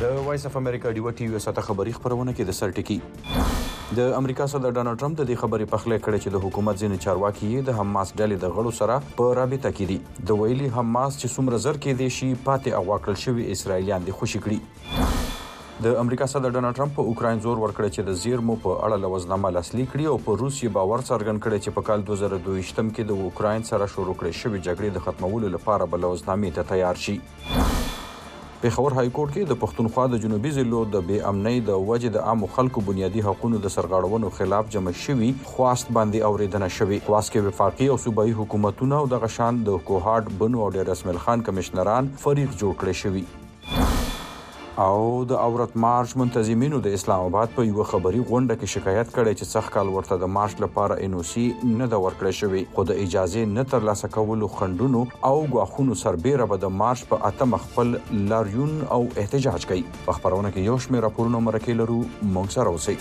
د وایس اف امریکا ډیوه ټي وي ساته خبري خبرونه کې د سرټکی د امریکا صدر ډانلډ ټرمپ د دې خبرې پخلی کړې چې د حکومت ځینې چارواکي د حماس ډلې د غړو سره په رابطه کې دي د ویلي حماس چې څومره زر کې دي شي پاتې اغوا کړل شوي اسرائیلیان دي خوشي کړي د امریکا صدر ډانلډ ټرمپ په اوکراین زور ورکړی چې د زیرمو په اړه لوزنامه لاسلیک کړي او په روسیې باور څرګند کړی چې په کال 2022 کې د اوکراین سره شروع کړې شوې جګړې د ختمولو لپاره به لوزنامې ته تیار شي پېښور های کورټ کې د پښتونخوا د جنوبي ضلعو د بې امنۍ د وجې د عامو خلکو بنیادي حقوقو د سرغړونو خلاف جمع شوي خواست باندې اوریدنه شوې خواست کې وفاقي او صوبایي حکومتونه او دغه شان د کوهاټ بنو او ډیر اسماعیل خان کمشنران فریق جوړ کړی شوي او د اورت مارچ منتظمینو د اسلام آباد په یو خبري غونډه کې شکایت کړي چې څخ کال ورته د مارچ لپاره انوسی نه د ورکړې شوی خو د اجازه نه ترلاسه کولو خندونو او غواخونو سربېره به د مارچ په اتم خپل لاریون او احتجاج کوي په خبرونه کې یو شمېر راپورونه مرکه لرو مونږ سره اوسئ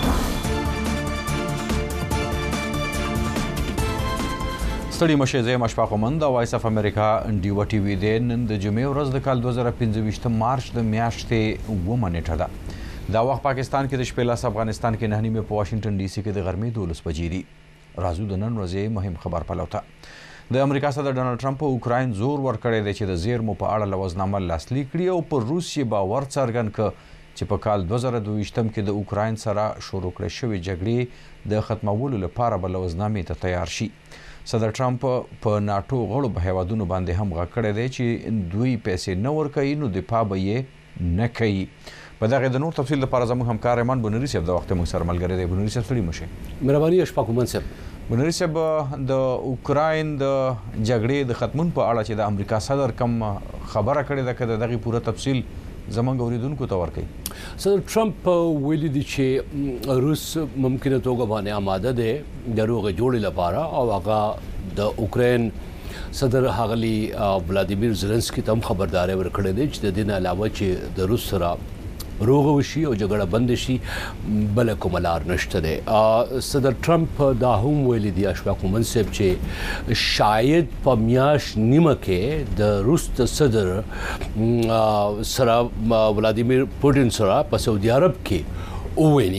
ستړي مشه زه مشفاق مند د وایس اف امریکا ډیوه ټي وي د نن د جمعې ورځ د کال 2025 مارچ د میاشتې 9 نیټه ده دا وخت پاکستان کې د شپې لاس افغانستان کې 9 په واشنگټن ډي سي کې د غرمې 12 بجې دي راځو د نن ورځې مهم خبر پلوته د امریکا صدر ډانلډ ټرمپ په اوکراین زور ورکړی دی چې د زیرمو په اړه لوزنامه لاسلیک کړي او پر روسیې باور څرګند کړ چې په کال 2022 کې د اوکراین سره شروع کړې شوې جګړې د ختمولو لپاره به لوزنامې ته تیار شي صدر ټرمپ په ناتو غړو په هیوادونو باندې هم غږ کړی دی چې دوی پیسې نه ورکوي نو دفاع به یې نه کوي په دغه د نور تفصیل لپاره زموږ همکار ایمان بنوري صاحب د وخت موږ سره ملګری دی بنوري صاحب ستړي مشه مهرباني اشفاق مومن صاحب بنوري صاحب د اوکراین د جګړې د ختمون په اړه چې د امریکا صدر کم خبره کړې ده که دغه پوره تفصیل زمونږ اوریدونکو ته ورکړي صدر ټرمپ ویلي دي چې روس ممکنه توګه باندې آماده دی د روغ جوړې لپاره او هغه د اوکراین صدر هغلی ولادیمیر زيلنسکي ته خبرداري ورکړې ده چې د دې علاوه چې د روس سره روغ وشي او جګړه بند شي بل کوم لار نشته ده صدر ټرمپ دا هم ویلي دی اشفاق مومن صاحب چې شاید په میاش نیمه کې د روس صدر سره ولادیمیر پوتین سره په سعودي عرب کې وویني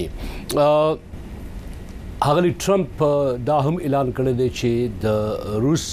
هغلی ټرمپ دا هم اعلان کړی دی چې د روس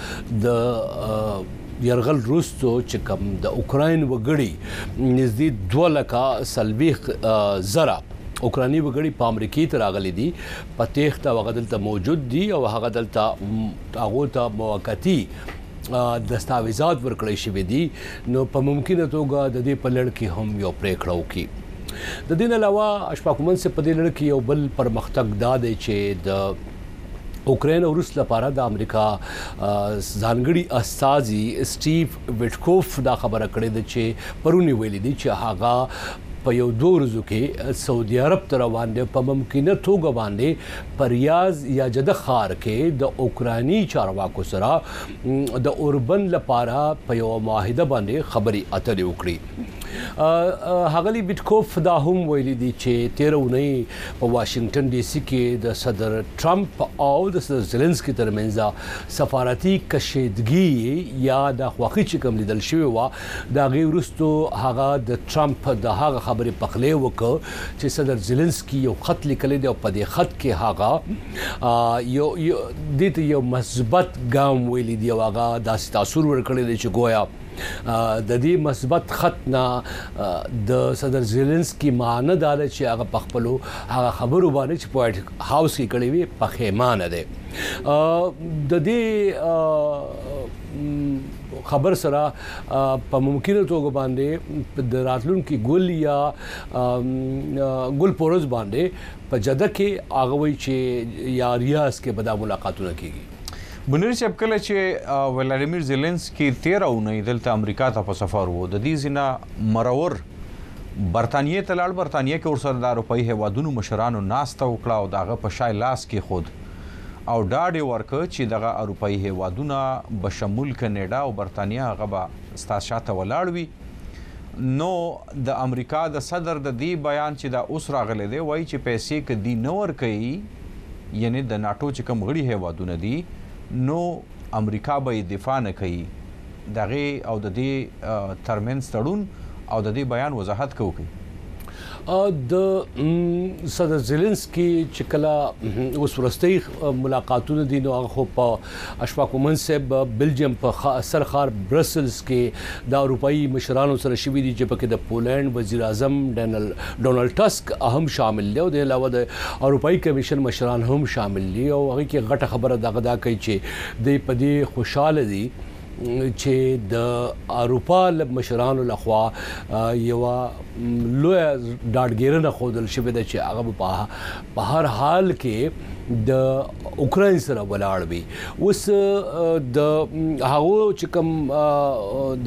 د یرغل وروسته چې کوم د اوکراین وګړي نږدې 2 لکه سلويخ زره اوکراني وګړي په امریکا ته راغلي دي په تخت او غدلته موجود دي او هغه دلته هغه ته موقتی دستاویزات ورکړی شوی دي نو په ممکنه توګه د دې په لړ کې هم یو پریکړه وکړي د دې علاوه اشفاق مومن سے په دې لړ کې یو بل پرمختګ دا دی چې د اوکراین او روس لپاره د امریکا ځانګړي استازي سټیو ویټکوف دا خبره کړې ده چې پرونی ویلي دي چې هغه په یو 2 ورځو کې سعودي عرب ته روان دي په ممکنه توګه باندې په ریاض یا جده ښار کې د اوکراني چارواکو سره د اوربن لپاره په یو معاهده باندې خبري اترې وکړي هغلی بیټکوف دا هم ویلي دي چې 13 اونۍ په واشنگټن ډي سي کې د صدر ټرمپ او د صدر زيلنسکي ترمنځ سفارتي کشیدګي یا د خوخي چې کوم لیدل شوی و دا غي ورستو هغه د ټرمپ د هغه خبرې پخلی وکړ چې صدر زيلنسکي یو خط لیکلی دی او په دې خط کې هغه یو مثبت ګام ویلي دی او هغه داسې تاثیر ورکړی دی چې گویا د دې مثبت خط نه د صدر زيلنسکي معنی دا چې هغه په خپل هغه خبرو باندې چې په وایټ هاوس کې کړی وي په خیمانه ده د دې خبر سره په ممکنه توګه باندې د راتلونکي ګل یا ګل پورز باندې په جده کې هغه وی چې یا ریاض کې به دا ملاقاتونه کیږي بنوري صاحب کله چې ولادیمیر زيلنسکي 13 اونۍ دلته امریکا ته په سفر وو د دې ځینه مرور برتانیې ته لاړ برتانیې کې ورسره د اروپایي هیوادونو مشرانو ناسته وکړه او دغه په شای لاس کې خود او ډاډ ورکړ چې دغه اروپایي هیوادونه بشمول کینیډا او برتانیا هغه به ستاسو شاته ولاړ وي نو د امریکا د صدر د دې بیان چې دا اوس راغلی دی وایي چې پیسې کدي نه ورکوي یعنی د ناتو چې کوم غړي هیوادونه دي نو امریکا به دفاع نه کوي دغه او د دې ترمنځ تړون او د دې بیان وضاحت کوي. د صدر زيلنسکي چې کله اوس ورستۍ ملاقاتونه دي نو هغه په اشفاق منصب بلجیم په سرخار برسلز کې د اروپאי مشرانو سره شوي دي چې پکې د پولند وزیر اعظم ډونالد ټسک هم شامل دي او د علاوه د اروپאי کمیشن مشران هم شامل دي او هغه کې غټه خبره دغه کوي چې د پدې خوشاله دي چې د اروپا مشرانو لخوا یو لوی ډاډګیرنه خودل شوې ده چې هغه په هر حال کې د اوکراین سره ولاړ وي. اوس د هغه چې کوم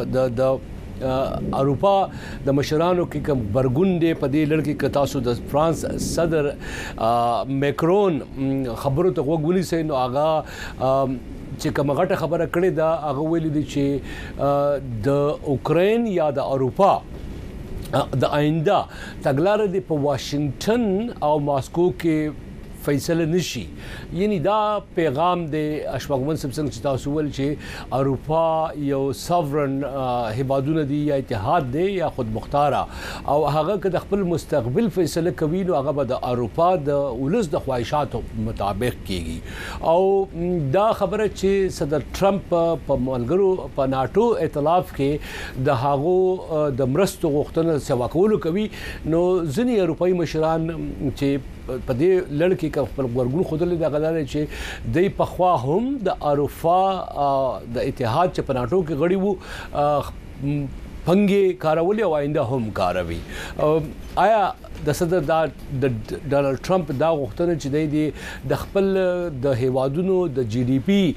د اروپا د مشرانو کې کوم برګون دی په دې لړ کې تاسو د فرانس صدر میکرون خبرو ته وګورئ سي نو هغه چې کومه غټه خبره کړې ده هغه ویلي دي چې د اوکراین یا د اروپا د آینده تګلارې د په واشنگټن او ماسکو کې فیصله نشي. یعنی دا پیغام د اشفاق منصب څنګه چې تاسو ول چې اروپا یو ساورن هیوادونه دي یا اتحاد دی یا خود مختاره او هغه که د خپل مستقبل فیصله کوي نو هغه به د اروپا د ولس د خواهشاتو مطابق کیږي. او دا خبره چې صدر ټرمپ په ملګرو په ناتو ائتلاف کې د هغو د مرستو غوښتنه سوا کولو کوي نو ځینې اروپאי مشران چې په دې لړ کې خپل ورګون خودلې د غلاره چې د پخوا هم د اروپا د اتحاد چې په ناتو کې غړي وو پنګي کارولې او آینده هم کاروي. آیا د صدر د ډونالد ټرمپ دا غوښتنه چې د خپل د هیوادونو د جی ډي پی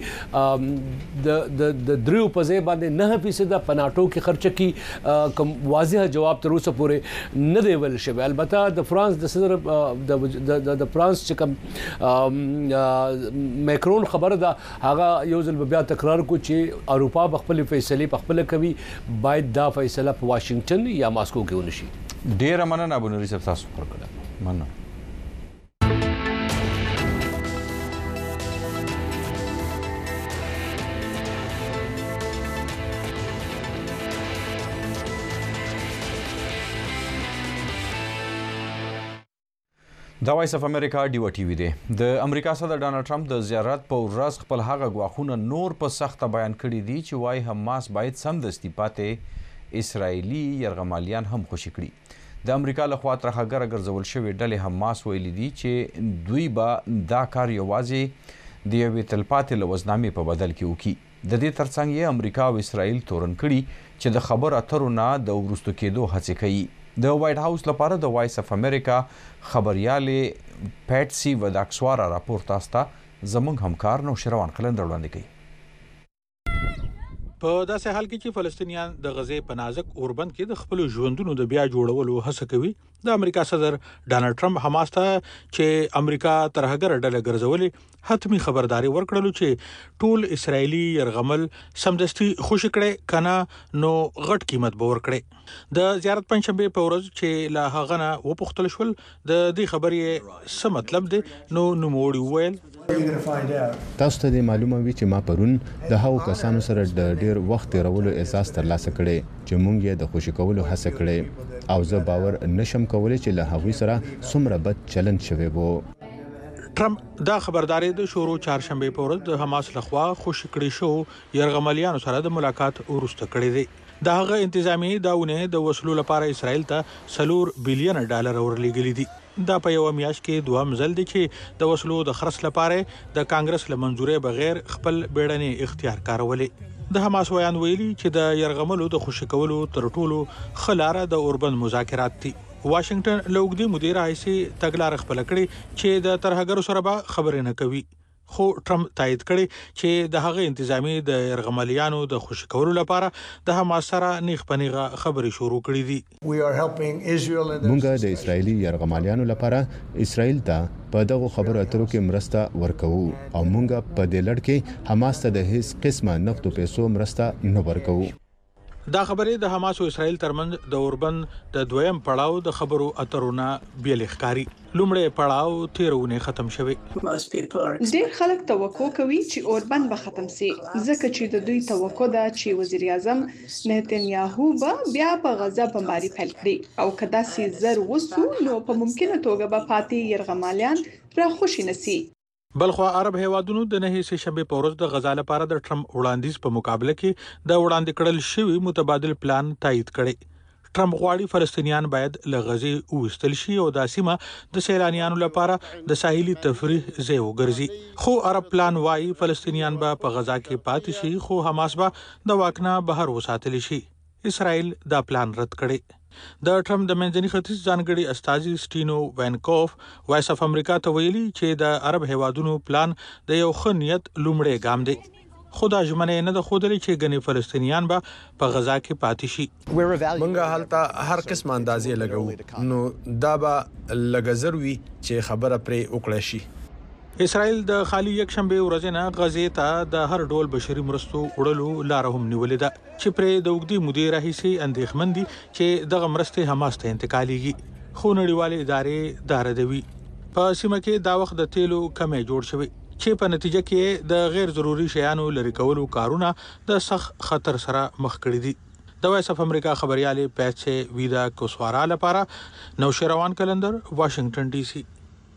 د دریو په ځای باندې 9% په ناتو کې خرچه کی کوم واضح جواب تر اوسه پورې نه دی ویل شوی. البته د فرانس د صدر د فرانس چې کوم میکرون خبره ده هغه یو ځل بیا تکرار کو چې اروپا خپل فیصله په خپل کوي باید دا فیصله په واشنگټن یا ماسکو کې ونشي. ډیره مننه ابو نوري صاحب تاسو پر کړه. مننه. دا وایس اف امریکا ډیو ټي وی دی. د امریکا صدر ډونالد ټرمپ د زیارت په ورځ خپل هغه غواخونه نور په سخته بیان کړي دي چې وايي حماس باید سمدستي پاتې اسرایلی یرغمالیان هم خوشي کړي. د امریکا لخوا ترخه ګرځول شوې ډلې حماس ویلي دي چې دوی به دا کار یوازې د یوې تلپاتې لوزنامې په بدل کې وکړي. د دې ترڅنګ یې امریکا او اسرایل تورن کړي چې د خبرو اترو نه د وروستو کېدو هڅې کوي. د وایټ هاوس لپاره د وایس اف امریکا خبريالې پیټسي وداکسوارا راپور تاسو ته زموږ همکار نوشروان قلندر وړاندې کوي. په داسې حال کې چې فلسطینیان د غزې په نازک اوربند کې د خپل ژوندونو د بیا جوړولو هڅه کوي د امریکا صدر ډونالد ټرمپ حماس ته چې امریکا ترهګر ډله ګرځولې حتمی خبرداري ورکړلو چې ټول اسرایلی يرغمل سمدستي خوشی کړي کنه نو غټ قیمت به ورکړي. د زیارت پنځشنبه په ورځ چې لا هغه نه وپوښتل شول د دې خبرې څه مطلب دی نو نوموړي وویل تاسو ته معلومه وي چې ما پرون د هغو کسانو سره د ډیر وخت تیرولو احساس ترلاسه کړي چې مونږ یې د خوشی کولو هڅه کړې او زه باور نشم کولای چې له هغوی سره څومره بد چلند شوی وو. ټرمپ دا خبرداري د شورو چهارشنبه په ورځ د حماس لخوا خوشی کړي شو يرغمالیانو سره د ملاقات ورسته کړی دی. دا هغه انتظامی داونه د وسلو لپاره اسرائیل ته $4 بلین ورلېږلي دي. دا په یو میاشت کې دوه مزل دي چې د وسلو د خرڅ لپاره د کانګرس له منځوري بغیر خپل بیړني اختیار کارولې. د حماس ویان ویلي چې د يرغملو د خوشی کولو تر ټولو خلاره د اوربند مذاکرات دي. واشنگټن لوګدي مدیر رئیس تګلار خپل کړي چې د ترهګرو سره به خبرې نه کوي. خو ټرمپ تایید کړي چې د هغه انتظامی د يرغمالیانو د خوشی کولو لپاره د حماس سره نیغ پنیغه خبرې شروع کړې دي. مونږ د اسرایلی يرغمالیانو لپاره اسرائیل ته په دغه خبرو اترو کې مرسته ورکوو او مونږ په دې لړ کې حماس ته د هیڅ قسمه نقد پیسو مرسته نه ورکوو. دا خبرې د حماس او اسرائیل ترمنځ د اوربند د دویم پړاو د خبرو اترونه بیل ښکاری. لومړی پړاو تیرونه ختم شوی. ډېر خلک توقع کوي چې اوربند به ختم شي ځکه چې د دوی توقع ده چې وزیر اعظم نتنیاهو به بیا په غزا بمباري پیل کړي او کدا سي زر وسو نو په ممکنه توګه به پاتې يرغمالیان را خوشی نسی. بلخو عرب هیوادونو د نه سه شنبه په ورځ د غزا لپاره د ټرمپ وړاندیز په مقابله کې د وړاندې کړل شوی متبادل پلان تایید کړي. ټرمپ غواړي فلسطینیان باید له غزي وستل شي او د سیمه د سیلانیانو لپاره د ساحلي تفریح ځای وګرځي. خو عرب پلان وايي فلسطینیان به په غزا کې پاتې شي خو حماس به د واکنه بهر وساتل شي. اسرائیل دا پلان رد کړي. د ټرمپ د منځني ختیځ ځانګړي استازي سټینو وینکوف وایس اف امریکا ته ویلي چې د عرب هیوادونو پلان د یو ښه نیت لومړی ګام دی. خدا ژمنه نه د خودلې چې غني فلسطینیان به په غزا کې پاتې شي. منګه حالت هر قسم اندازې لګو نو دا به لګزروي چې خبره پرې وکړه شي. اسرائیل د خالی یک شنبه ورځ نه غزې ته د هر ډول بشري مرستو وړلو لار هم نیولې ده چې پرې د وګړي مدیر راهیسي اندېښمن دي چې دغه مرستې حماس ته انتقالېږي. خو نړیوالې ادارې دا ردوي. په سیمه کې دا وخت د تیلو کمې جوړ شوی چې په نتیجه کې د غیر ضروري شیانو لري کولو کارونه د سخت خطر سره مخ کړي دي. د وایس اف امریکا خبريالي پیچه ویدا کوسوارا لپاره نوشیروان کلندر واشنگټن ډي سي.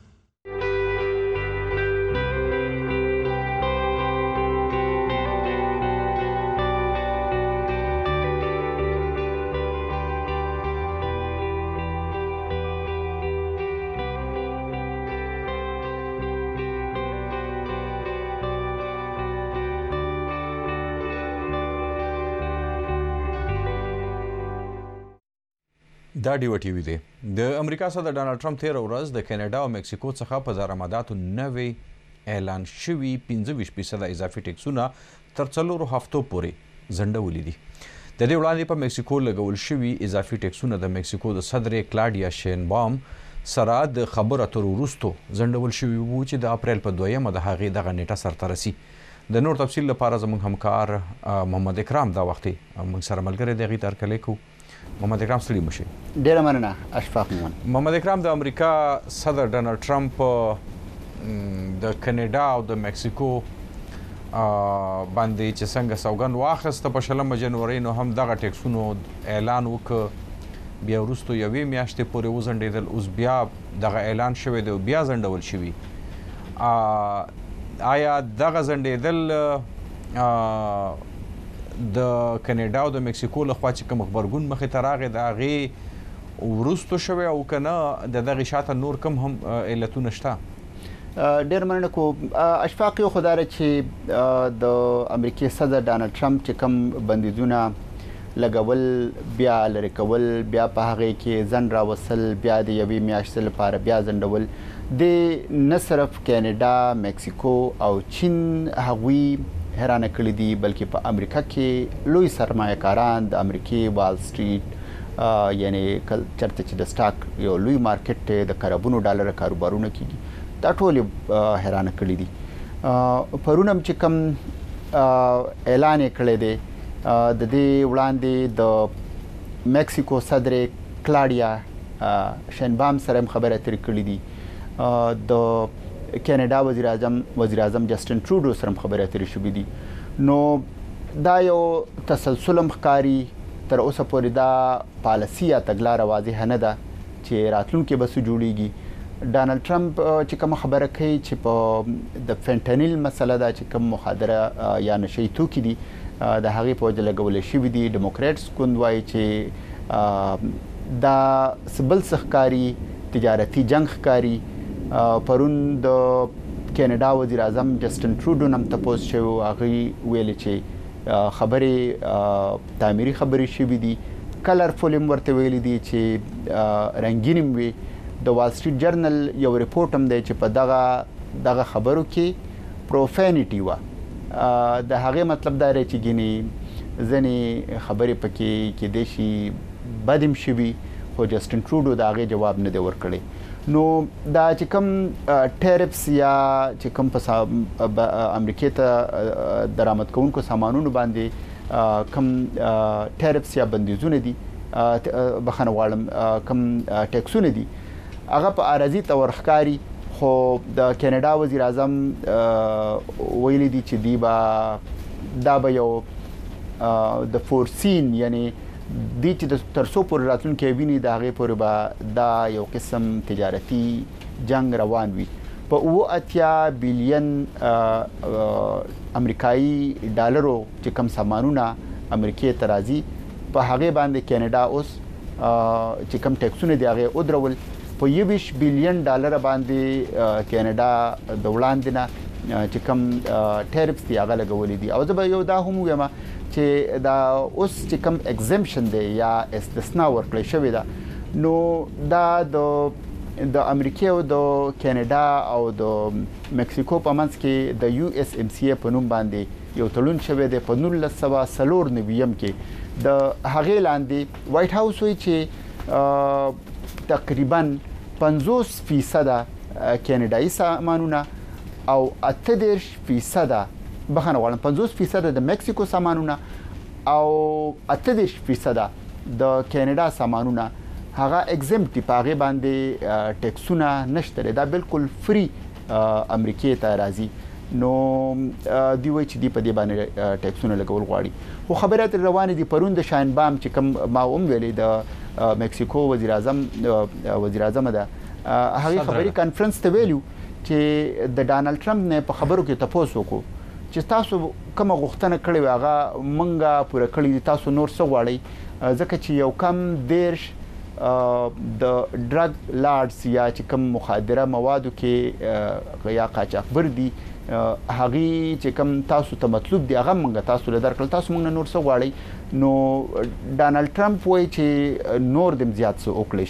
دا ډیو ټي وی دی. د امریکا صدر ډانلډ ټرمپ تیر ورځ د کینیډا او مکسیکو څخه په درآمداتو نوي اعلان شوي 25% اضافي ټیکسونه تر 4 هفتو پورې ځنډولي دي. د دې وړاندې په مکسیکو لګول شوي اضافي ټیکسونه د مکسیکو د صدر کلاډیا شینبام سره د خبرو اترو وروسته ځنډول شوي وو چې د اپریل په 2مه د هغې دغه نیټه سرته رسي. د نور تفصیل لپاره زموږ همکار محمد اکرام دا وخت موږ سره ملګری دی غي ترکلې کو. محمد اکرام ستړي مشي. ډیره مننه اشفاق مومن. محمد اکرام د امریکا صدر ډانلډ ټرمپ د کینیډا او د مکسیکو باندې چې څنګه سوګند واخیسته په 20 جنوري نو هم دغه ټیکسونو اعلان وکړ بیا وروسته یوې میاشتې پورې وځنډېدل. اوس بیا دغه اعلان شوی دی بیا ځنډول شوي. آیا دغه ځنډېدل د کینیډا او د مکسیکو لخوا چې کوم خبرګون مخې ته راغی د هغې وروسته شوی او که نه د دغې شاته نور کوم هم علتونه شته؟ ډېر مننه کوم اشفاق. یو خو دا چې د امریکې صدر ډانلډ ټرمپ چې کوم بندیزونه لګول بیا لرې کول بیا په هغې کې ځنډ راوستل بیا د یوې میاشتې لپاره بیا ځنډول د نه صرف کینیډا مکسیکو او چین هغوی حیرانه کړي دي بلکې په امریکا کې لوی سرمایه‌کاران د امریکې وال سټریټ یعنی چرته چې د سټاک یو لوی مارکیټ دی د کروڑونو ډالر کاروبارونه کیږي دا ټول حیرانه کړي دي. پرونم چې کوم اعلان کړی دی د دې وړاندې د مکسیکو صدر کلاډیا شینبام سره خبرې اترې کړې دي. د کینیډا وزیر اعظم جسټن ټروډو سره خبرې اترې شوې دي. نو دا یو تسلسل ښکاري تر اوسه پورې دا پالیسي یا تګلاره واضحه نه ده چې راتلونکي به څه جوړیږي. ډانلډ ټرمپ چې کوم خبره کوي چې په د فنټانیل مسله ده چې کوم مخدره یا نشي توکي دي د هغې په وجه لګول شوي دي. ډیموکریټس ګوند وایي چې دا بل څه ښکاري تجارتي جنګ ښکاري. پرون د کینیډا وزیر اعظم جسټن ټروډو نم تپوس شوی هغې ویلي چې خبرې تعمیري خبرې شوي دي. کلرفول هم ورته ویلي دي چې رنګین وي. د وال سټریټ جرنل یو ریپورټ هم دی چې په دغه خبرو کې پروفینټي وه. د هغې مطلب دا دی چې ګینې ځینې خبرې پکې کیدای شي بد هم شوي خو جسټن ټروډو د هغې جواب نه دی ورکړی. نو دا چې کوم ټیرپس یا چې کوم په امریکې ته درآمد کوونکو سامانونو باندې کم ټیرفس یا بندیزونه دي بخنه غواړم کم ټیکسونه دي هغه په عارضي تور ښکاری خو د کینیډا وزیر اعظم ویلي دي چې دا به یو د فورسین یعنی دی چې د ترسو پر راتلونکي ویني د هغه پر به دا یو قسم تجارتي جنگ روان وي په 80 بلین امریکایي ډالرو چې کم سامانونه امریکای ته راځي په هغه باندې کینیډا اوس چې کم ټیکسونه دی هغه ودرول په 20 بلین ډالر باندې کینیډا د وړاندې نه چې کم ټیرفس دی هغه لګولې دي او زه به یو دا هم وایم چې دا اوس چې کم ایگزمپشن دی یا استثناء ورکړل شوی ده نو دا د امریکا او د کینیډا او د مکسیکو په منځ کې د USMCA په نوم باندې یو تړون شوی دی په 1994 کې د هغه لاندې وایټ هاوس وایي چې تقریبا 50% کینیډایي سامانونه او 38% بخنه غواړم 50% د مکسیکو سامانونه او 38% د کینیډا سامانونه هغه ایگزمپټ پاغه باندې ټیکسونه نشته دا بالکل فری امریکای ته راځي نو دی وای چې دی په دې باندې ټیکسونه لګول غواړي خو خبرات روانه دي پرون د شاین بام چې کوم ما ویلې د مکسیکو وزیر اعظم ده هغه خبري کانفرنس ته ویلو چې د ډانلډ ټرمپ نه په خبرو کې تاسو کو چې تاسو کوم غوښتنه کړې واغه منګه پوره کړې تاسو نور څه غواړئ ځکه چې یو کم دیرش د ډرګ لارډز یا چې کوم مخدره موادو کې یا قاچاقبر دي هغه چې کوم تاسو ته مطلوب دی هغه منګه تاسو له درکړل تاسو موږ نور څه غواړئ نو ډانلډ ټرمپ وایي چې نور دم زیات څه وکړي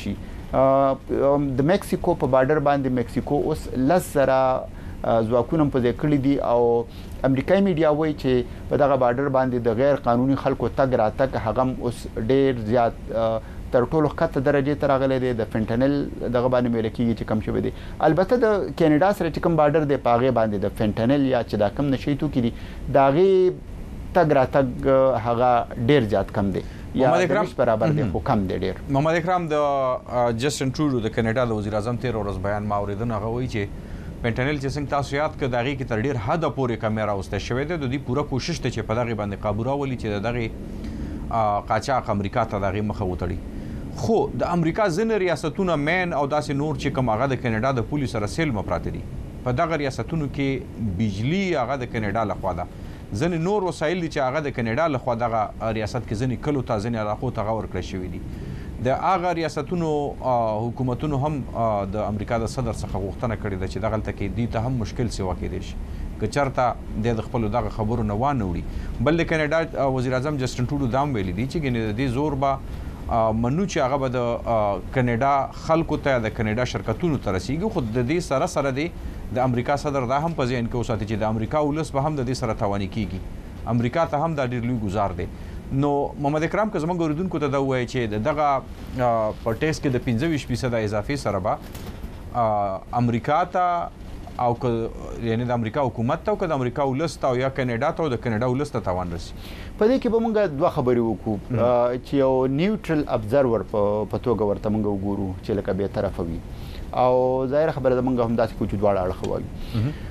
شي د مکسیکو په بارډر باندې مکسیکو اوس لسره ځواکونه په ځای کړی دي او امریکایي میډیا وایي چې په دغه بارډر باندې د غیر قانوني خلکو تګ راتګ هغه اوس ډیر زیات تر ټولو ښکته درجه ته راغلی دی د فنټنل دغه باندې ویل کېږي چې کم شوی دی البته د کینیډا سره چې کوم بارډر دی په هغې باندې د فنټنل یا چې دا کم نشي توکي دي د هغې تګ راتګ هغه ډیر زیات کم دی یا د برابر دی خو کم دی ډیر محمد اکرام د جسټن ټروډو د کینیډا د وزیر اعظم 13 ورځ بیان ما اوریدل هغه وایي چې فنټنل چې څنګه تاسو یاد کړئ دغه کې تر ډیر حد پورې کیمرا واستې شوې ده د دې پوره کوشش ته چې په دغه باندې قابو راولي چې دغه قاچاق امریکا ته دغه مخه وتړي خو د امریکا ځینې ریاستونه مین او داسې نور چې کوم هغه د کینیډا د پولیس سره سیل مپراته دي په دغه ریاستونو کې بجلی هغه د کینیډا لخوا ده ځینې نور وسایل دي چې هغه د کینیډا لخوا دغه ریاست کې ځینې کلو ته ځینې علاقو ته ورکړل شوي دي د هغه ریاستونو حکومتونو هم د امریکا د صدر څخه غوښتنه کړې ده چې دغلته کې دي ته هم مشکل سیوا کېدی شي که چېرته د خپلو دغه خبرو نه وانه وړي بل د کینیډا وزیر اعظم جسټن ټروډو دا هم ویلي دي چې ګینې د دې زور به منو چې هغه به د کینیډا خلکو ته د کینیډا شرکتونو ته رسیږي خو د دې سره دی د امریکا صدر دا هم په ذهن کې وساتي چې د امریکا ولس به هم د دې سره تاواني کیږي امریکا ته هم دا ډېر لوی ګزار دی نو محمد اکرام که زموږ اوریدونکو ته دا ووایي چې دغه په ټیسټ کې د 25% اضافي سره به امریکا ته او یعنی د امریکا حکومت ته او که د امریکا ولس ته او یا کینیډا ته او د کینیډا ولس ته تاوان رسي په دې کې به موږ دوه خبرې وکړو چې یو نیوټرل ابزرور په توګه ورته موږ وګورو چې لکه به طرفه وي او ظاهر خبره ده موږ هم داسې کوو چې دواړه اړخ وایو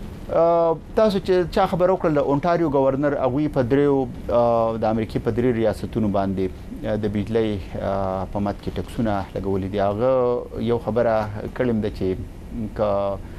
تاسو چې چا خبر وکړل د اونټاریو گورنر هغه په دریو د امریکای په درې ریاستونو باندې د بجلی په مات کې ټکسونه لګولې دي هغه یو خبره کړم د چې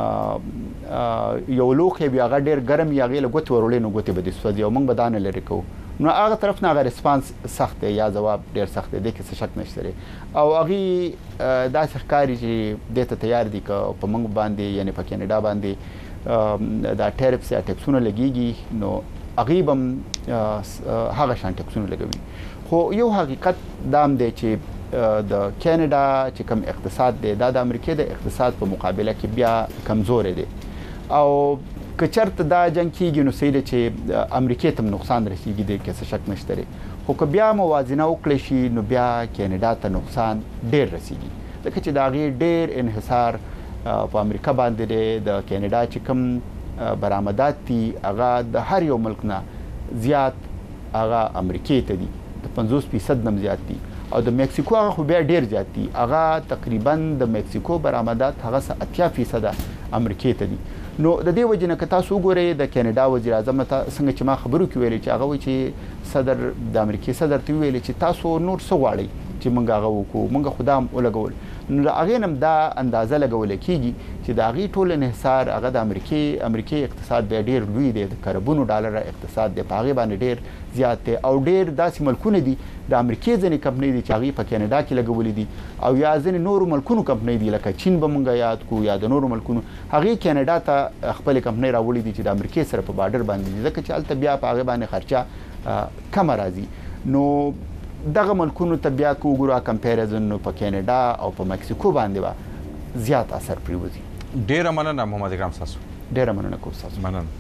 یو لوخه بیا هغه ډیر ګرم یاغې له ګوت ورولې نو ګوت به د سوځي او موږ بدانه لري کو نو هغه طرف نه هغه ریسپانس سخت دی یا جواب ډیر سخت دی کې څه شک نشته او هغه دا ښکاری چې د ته تیار دي ک په موږ باندې یعنی په کینیډا باندې دا ټیرفس یا ټکسونه لګيږي نو غیبم هغه شان ټکسونه لګوي خو یو حقیقت دام دی چې د کینیډا چې کوم اقتصاد دی دا د امریکای د اقتصاد په مقابله کې بیا کمزور دی او کچرت دا جنگ کیږي نو سیده چې امریکای ته نقصان رسیږي د کې څه شک نشته خو که بیا موازنه وکړي شي نو بیا کینیډا ته نقصان ډیر رسیږي ځکه چې دا غي ډیر انحصار په امریکا باندې د کینیډا چې کوم برآمدات دي هغه د هر یو ملک نه زیات هغه امریکای ته دي د 50% نم زیات دي او د مکسیکو هغه خو بیا ډیر زیات دي هغه تقریبا د مکسیکو برآمدات هغه 80% امریکای ته دي نو د دې وجه نه که تاسو وګورئ د کینیډا وزیر اعظم ته څنګه چې ما خبرو کې ویلي چې هغه وایي چې صدر د امریکای صدر ته ویلي چې تاسو نور څه غواړئ چې موږ هغه وکړو موږ خو دا هم ولګول نو د هغې نه هم دا اندازه لګولی کېږي چې د هغې ټول انحصار هغه د امریکای اقتصاد بیا ډېر لوی دی د کربونو ډالره اقتصاد دی په هغې باندې ډېر زیات دی او ډېر داسې ملکونه دي د امریکای ځینې کمپنۍ دي چې هغې په کینیډا کې لګولي دي او یا ځینې نورو ملکونو کمپنۍ دي لکه چین به موږ یاد کړو یا د نورو ملکونو هغې کینیډا ته خپلې کمپنۍ راوړي دي چې د امریکای سره په بارډر باندې دي ځکه چې هلته بیا په هغې باندې خرچه کمه راځي نو دغه ملکونو ته بیا که وګورو کمپیریزن نو په کینیډا او په مکسیکو باندې به زیات اثر پرېوځي ډېره مننه محمد اکرم ستاسو ډېره مننه کوم ستاسو مننه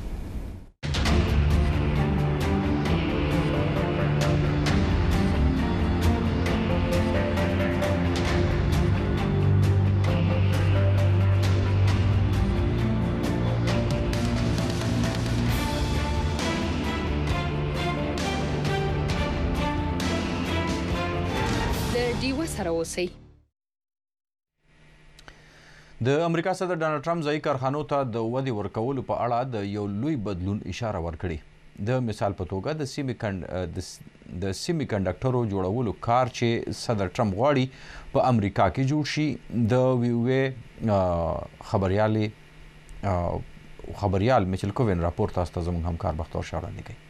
د امریکا صدر ډانلډ ټرمپ ځایي کارخانو ته د ودې ورکولو په اړه د یو لوی بدلون اشاره ورکړې د مثال په توګه د سیمی کنډکټرو جوړولو کار چې صدر ټرمپ غواړي په امریکا کې جوړ شي د خبریال میچل کووین راپور تاسو ته زموږ همکار بختور شاه وړاندې کوي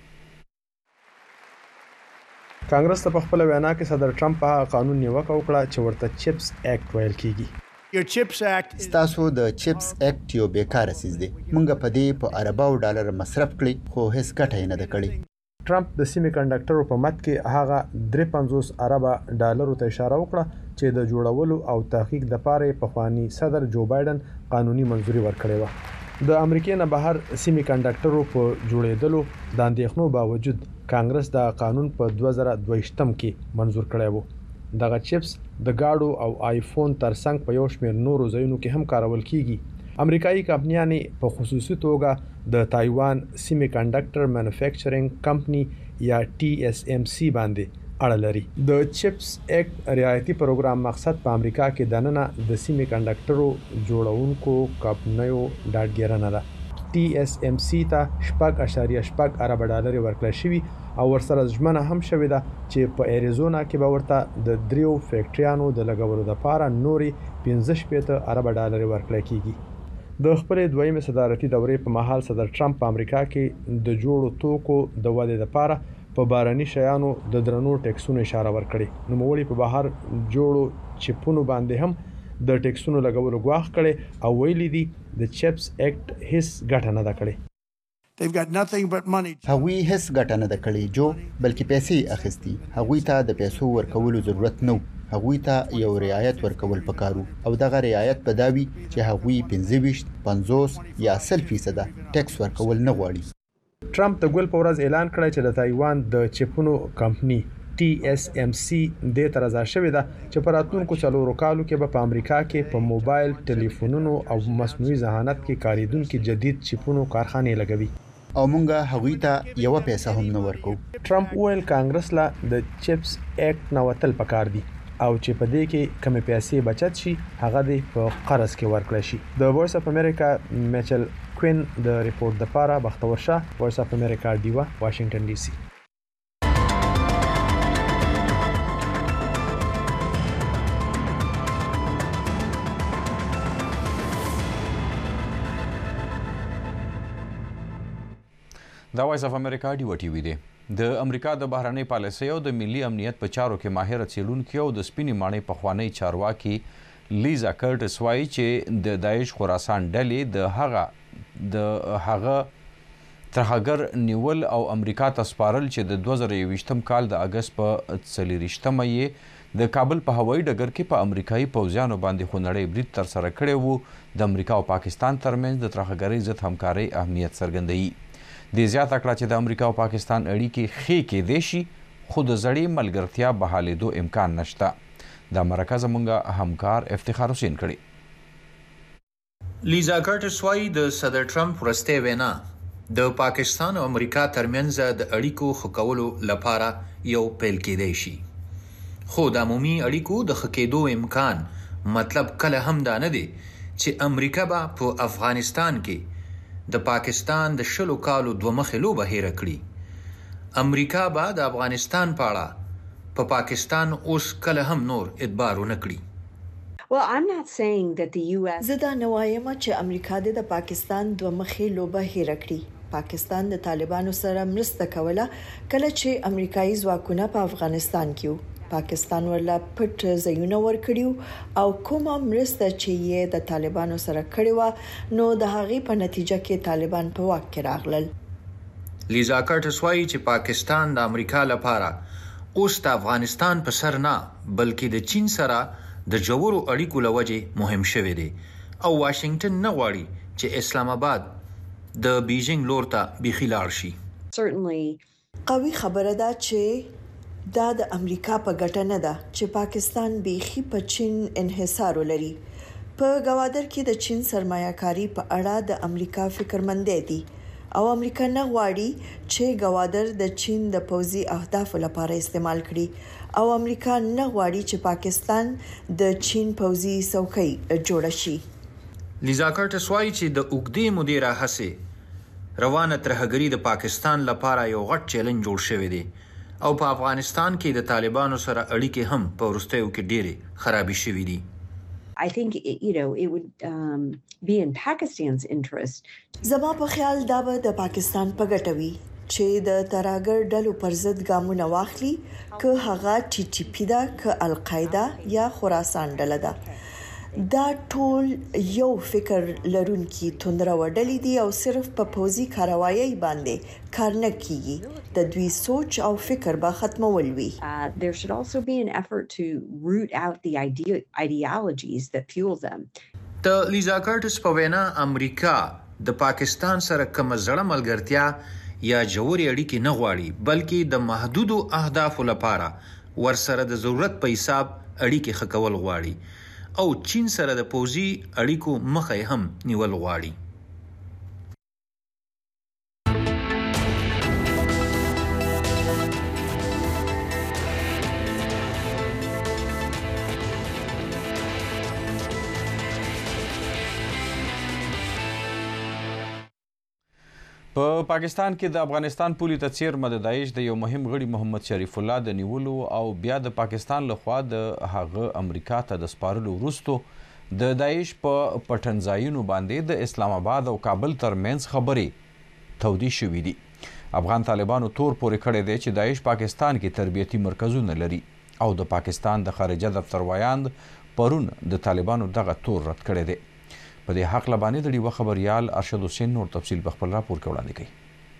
کانګرس ته په خپل وینا کې صدر ټرمپ په قانون نیوکه وکړه چې ورته چپس اکټ ویل کیږي ستاسو د چپس اکټ یو بیکاره سیز دی موږ په دې په ارباو ډالر مصرف کړی خو هیڅ ګټه یې نه ده کړې ټرمپ د سیمی کنډکټرو په مت کې هغه 53 اربه ډالرو ته اشاره وکړه چې د جوړولو او تحقیق لپاره پخوانی صدر جو بایدن قانوني منځوري ورکړې و د امریکای نه بهر سیمی کنډکټرو په جوړېدلو د اندېښنو باوجود کانګرس دا قانون په 2022 کې منظور کړی و دغه چپس د گاډو او آیفون ترڅنګ په یو شمېر نورو ځایونو کې هم کارول کیږي امریکایي کمپنیانې په خصوصي توګه د تایوان سیمی کنډکټر مینوفیکچرینګ کمپنی یا TSMC باندې اړه لري د چپس اکټ رعایتي پروګرام مقصد په امریکا کې دننه د سیمی کنډکټرو جوړونکو کمپنیو ډاډګیرنه ده TSMC ته 8.8 ارب ډالر ورکړل شوی او ورسره ژمنه هم شوې ده چې په اریزونا کې به ورته د دریو فیکټریانو د لګولو لپاره نوري 15 ارب ډالر ورکړل کیږي د خپل دویمه صدارتي دورې په مهال صدر ټرمپ په امریکا کې د جوړو توکو د ودې لپاره په باراني شیانو د درنو ټیکسونو اشاره ورکړي نو مولي په بهر جوړو چپونو باندې هم د ټیکسونو لګولو غواخ کړي او ویلي دي د چپس اکټ هیڅ ګټه نه ده کړې هغوی هیڅ ګټه نه ده کړې جو بلکې پیسې اخیستي هغوی ته د پیسو ورکولو ضرورت نه هغوی ته یو رعایت ورکول پکارو او دغه رعایت په داوی چې هغوی 25 50 یا 100% ټیکس ورکول نه غواړي ټرمپ د ګل په ورځ اعلان کړی چې د تایوان د چپونو کمپنی TSMC د ترازا شوې ده چې په راتلونکو 4 کالو کې به په امریکا کې په موبایل ټلیفونونو او مصنوعي ذهانت کې کاریدونکو جدید چپونو کارخانې لګوي او مونږه هغوی ته یو پیسې هم نه ورکو ټرمپ ویل کانګرس لا د چپس اکټ نو تل پکار دي او چې په دې کې کم پیسې بچت شي هغه د قرض کې ورکړل شي د وایس اف امریکا میچل کوین د ریپورت لپاره بختور شاه وایس اف امریکا دیوا واشنگټن ډي سي دا وایس اف امریکا ډیو ټي وی دی د امریکا د بهرنۍ پالیسۍ او د ملي امنیت په چارو کې ماهر څېړونکي او د سپینې ماڼۍ پخوانی چارواکي لیزا کرټس وایي چې د داعش خراسان ډلې د هغه ترهګر نیول او امریکا ته سپارل چې د 2021 کال د اگست په 24 یې د کابل په هوایي ډګر کې په امریکایي پوځیانو باندې خونړی برید ترسره کړی و د امریکا او پاکستان ترمنځ د ترهګرۍ ضد همکارۍ اهمیت څرګندوي د زیاته کړه چې د امریکا او پاکستان اړیکې ښې کېدای شي خو د زړې ملګرتیا بحالېدو امکان نشته دا مرکه زموږ همکار افتخار حسین کړی لیزا کرټس وایي د صدر ټرمپ وروستۍ وینا د پاکستان او امریکا ترمنځ د اړیکو ښه کولو لپاره یو پیل کېدای شي. خو د عمومي اړیکو د ښه کېدو امکان مطلب کله هم دا نه دی چې امریکا به په افغانستان کې د پاکستان د 20 کالو دوه مخې لوبه هېره کړي. امریکا به د افغانستان په اړه په پاکستان اوس کله هم نور ادبار ونه کړي. زه دا نه وایم چې امریکا د پاکستان دوه مخې لوبه هېره کړي. پاکستان د طالبانو سره مرسته کوله کله چې امریکایي ځواکونه په افغانستان کې وو. پاکستان ورله پټ ځایونه ورکړیو او کومه مرسته چې یې د طالبانو سره کړې و نو د هغې په نتیجه کې طالبان په واک کې راغلل. لیزا کارټس وایي چې پاکستان د امریکا لپاره اوس د افغانستان په سر نه بلکې د چین سره د جوړو اړیکو لوجې مهم شوی دی او واشنگټن نه غواړي چې اسلام آباد د بیجینګ لور ته بيخي لاړ شي. قوي خبره ده چې دا د امریکا په ګټه نه ده چې پاکستان بيخي په چین انحصار ولري. په گوادر کې د چین سرمایه‌کاري په اړه د امریکا فکرمندۍ دي او امریکا نه غواړي چې گوادر د چین د پوځي اهدافو لپاره استعمال کړي او امریکا نه غواړي چې پاکستان د چین پوځي څوکۍ جوړ شي. لیزا کارټس وایي چې د اوږدې مودې راهیسې روانه ترهګري د پاکستان لپاره یو غټ چیلنج جوړ شوی دی او په افغانستان کې د طالبانو سره اړیکې هم په وروستیو کې ډېرې خرابې شوې دي. I think it would be in Pakistan's interest. زما په خیال دا به د پاکستان په ګټه وي چې د ترهګر ډلو پر ضد ګامونه واخلي که هغه TTP ده که القاعده یا خراسان ډله ده. دا ټول یو فکر لرونکي توندره وډلې دي او صرف په پوځي کاروایي باندې کار نه کیږي. د دوی سوچ او فکر به ختمول وي. There should also be an effort to root out the ideologies that fuel them. د لیزا کارټس په وینا امریکا د پاکستان سره کوم زړه ملګرتیا یا جوړې اړیکې نه غواړي بلکې د محدودو اهدافو لپاره ورسره د ضرورت په حساب اړیکې ښه کول غواړي او چین سره د پوځي اړیکو مخه هم نیول غواړي. په پاکستان کې د افغانستان پولي ته څیرمه د داعش د یو مهم غړي محمد شریف الله د نیولو او بیا د پاکستان لخوا د هغه امریکا ته د سپارلو وروسته د داعش په پټنځایونو باندې د اسلام آباد او کابل ترمنځ خبرې تودې شوې دي. افغان طالبانو تور پورې کړی دی چې داعش پاکستان کې تربیتي مرکزونه لري او د پاکستان د خارجه دفتر وایاند پرون د طالبانو دغه تور رد کړی دی. په دې حق لبانې د ډیوه خبريال ارشد حسین نور تفصیل په خپل راپور کې وړاندې کوي.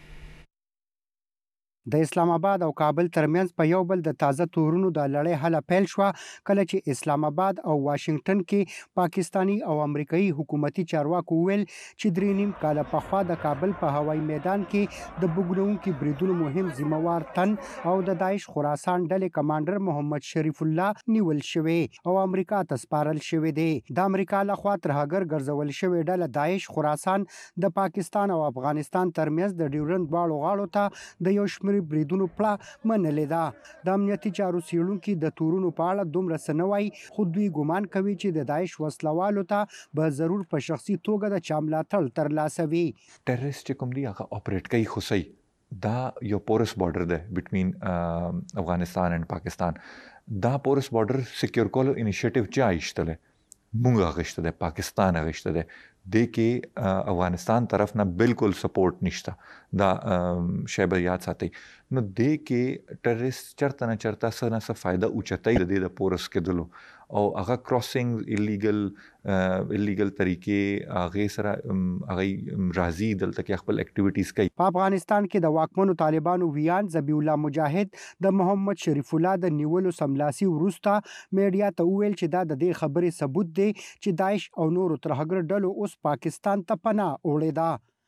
د اسلام آباد او کابل ترمنځ په یو بل د تازه تورونو د لړۍ حل پیل شو کله چې اسلام آباد او واشنگټن کې پاکستانی او امریکایي حکومتي چارواکو ویل چې 3.5 کال پخوا د کابل په هوایي میدان کې د بګړونکو بریدونو مهم ذمہوار تن او د داعش خراسان ډلې کمانډر محمد شریف الله نیول شوی او امریکا ته سپارل شوی دی. د امریکا لخوا ترهګر ګرځول شوی ډله داعش خراسان د پاکستان او افغانستان ترمنځ د ډیورند باړو غاړو ته د یو بریدونو پړه منلې ده. د امنیتي چارو څیړونکو د تورونو په اړه دومره څه نه وایي خو دوی ګمان کوي چې د داعش وسلوالو ته به ضرور په شخصي توګه د چا ملاتړ ترلاسه وي. ټیرریسټ کوم دی هغه اپریټ کوي خو صحیح دا یو پورس بارډر ده بټوین افغانستان اند پاکستان. دا پورس بارډر سکیور کولو انیشیټیو چا ایستله مونږه غشته ده پاکستان غشته ده د کې افغانستان طرف نه بالکل سپورټ نشته. دا شی به یاد ساتئ نو د کې ټیرریسټ چرته نه چرته څه نه څه فایده اوچتای د پورس کېدلو او هغه کراسینګ ایلیګل طریقې هغه سره هغه راضي دلته کې خپل اکټیویټیز کوي. په افغانستان کې د واکمنو طالبانو ویان ذبیح الله مجاهد د محمد شریف الله د نیولو سملاسي وروسته میډیا ته ویل چې دا د دې خبرې ثبوت دی چې داعش او نورو ترهګر ډلو اوس پاکستان ته پناه وړې ده.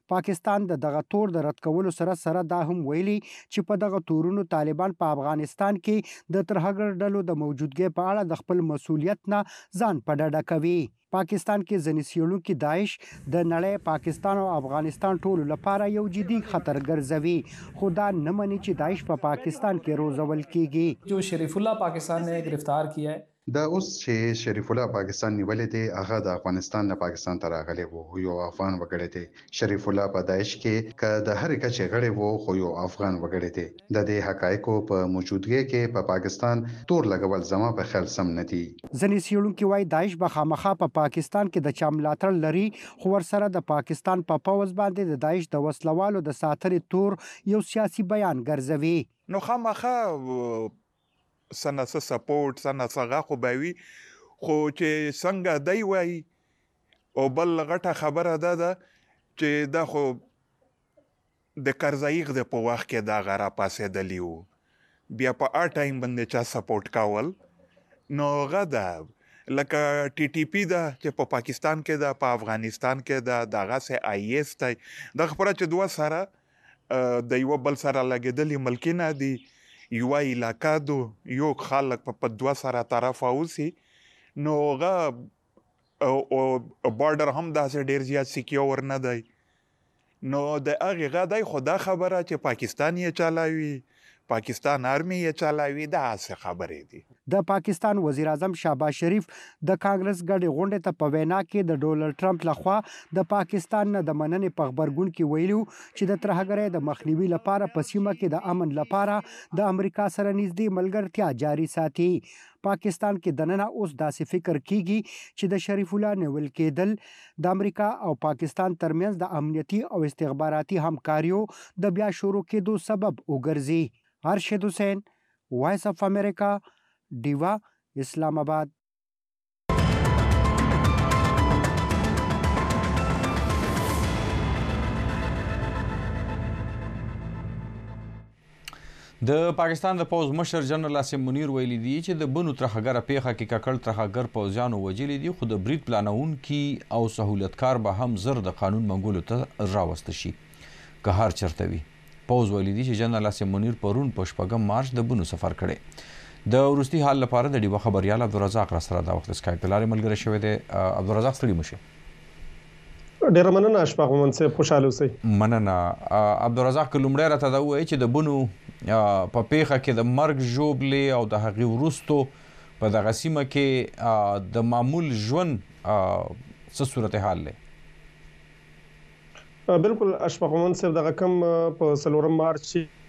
پاکستان د دغه تور د رد کولو سره دا هم ویلي چې په دغه تورونو طالبان په افغانستان کې د ترهګر ډلو د موجودګۍ په اړه د خپل مسؤلیت نه ځان په ډډه کوي. پاکستان کې ځینې څېړونکي داعش د نړۍ، پاکستان او افغانستان ټولو لپاره یو جدي خطر ګرځوي، خو دا نه مني چې داعش په پاکستان کې روزول کیږي. جو شریف الله پاکستان نے گرفتار کیا ہے دا اوس چې شریف الله پاکستان نیولې دی هغه د افغانستان نه پاکستان ته راغلی وو، یو افغان وګړی دی. شریف الله په داعش کې که د هر کچې غړی وو خو یو افغان وګړی دی. د دې حقایقو په موجودګۍ کې په پاکستان تور لګول زما په خیال سم نه دي. ځینې څېړونکي وایي داعش به خامخا په پاکستان کې د چا ملاتړ لري، خو ورسره د پاکستان په پوځ باندې د داعش د وسلوالو د ساتنې تور یو سیاسي بیان ګرځوي. نو خامخا سنه سپورټ سنه څنګه خو به وي، خو چې څنګه دی وایي او بل غټه خبره ده چې دا خو د کرزایغ د په وخت کې دا غره پاسېدلی وو، بیا په ټایم باندې چا سپورټ کول نو غدا لکه ټي ټي پی دا چې په پاکستان کې دا په افغانستان کې دا دغه سه آی ایس ته د خبره چې دوه سره د یو بل سره لګېدلی ملکی نه دي، یو علاقه دو یو خلک په دوه سره طرف اوسي، نو غا او بارډر هم داسې ډیر زیات سکیور نه دی. نو د هغې غا دی خو دا خبره چې پاکستان یې چلاوي، پاکستان آرمي یې چلاوي، دا څه خبرې دي. د پاکستان وزیر اعظم شهباز شریف د کانګرس ګډې غونډې ته په وینا کې د ډونالډ ټرمپ لخوا د پاکستان نه د مننې په غبرګون کې ویلو چې د ترهګرۍ د مخنیوي لپاره په سیمه کې د امن لپاره د امریکا سره نږدې ملګرتیا جاري ساتي. پاکستان کې دننه اوس داسې فکر کیږي چې د شریف الله نیول کېدل د امریکا او پاکستان ترمنځ د امنیتي او استخباراتي همکاریو د بیا شروع کېدو سبب وګرځي. ارشد حسین، وایس اف امریکا، ډیوا، اسلام آباد. د پاکستان د پوز مشر جنرال عاصم منیر ویلي دی چې د بنو ترهګره پیښه کې ککړ ترهګر پوځیانو وجلي دي، خو د برید پلانونکي او سهولتکار به هم زر د قانون منګولو ته راوسته شي که هر چرته وي. پوز ویلي دي چې جنرال عاصم منیر پرون په 8 مارچ د بنو سفر کړی. د وروستي حال لپاره د ډیوه خبريال عبدالرزاق را سره دا وخت سکایپ په لارې ملګری شوی دی. عبدالرزاق ستړي مشه. ډیر مننه اشفاق مومن صاحب، خوشاله اوسئ. مننه. عبدالرزاق لومړی راته دا ووایي چې د بنو په پیښه کې د مرګ ژوبلې او د هغې وروستو په دغه سیمه کې د معمول ژوند څه صورتحال دی؟ بالکل اشفاق مومن صاحب، دغه کم په 4 مارچ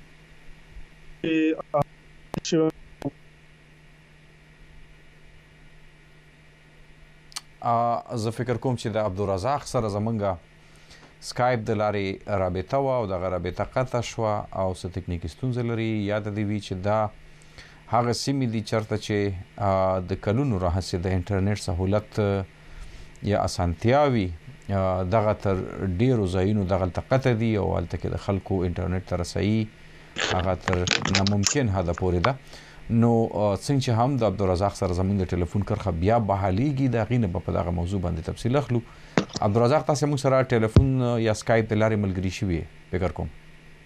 زه فکر کوم چې د عبدالرزاق سره زمونږ سکایپ د لارې رابطه وه او دغه رابطه قطع شوه او څه تکنیکي ستونزې لري. یاد دې وي چې دا هغه سیمې دي چېرته چې د کلونو راهیسې د انټرنیټ سهولت یا اسانتیاوي دغه تر ډیرو ځایونو دغلته قطع دي او هلته کې د خلکو انټرنیټ ته رسایي هغه تر ناممکن حده پورې ده. نو څنګه چې هم د عبدالرزاق سره زموږ د ټلیفون کرښه بیا بحالیږي، د هغې نه به په دغه موضوع باندې تفصیل اخلو. عبدالرزاق، تاسې موږ سره ټلیفون یا سکایپ د لارې ملګري شوي فکر کوم.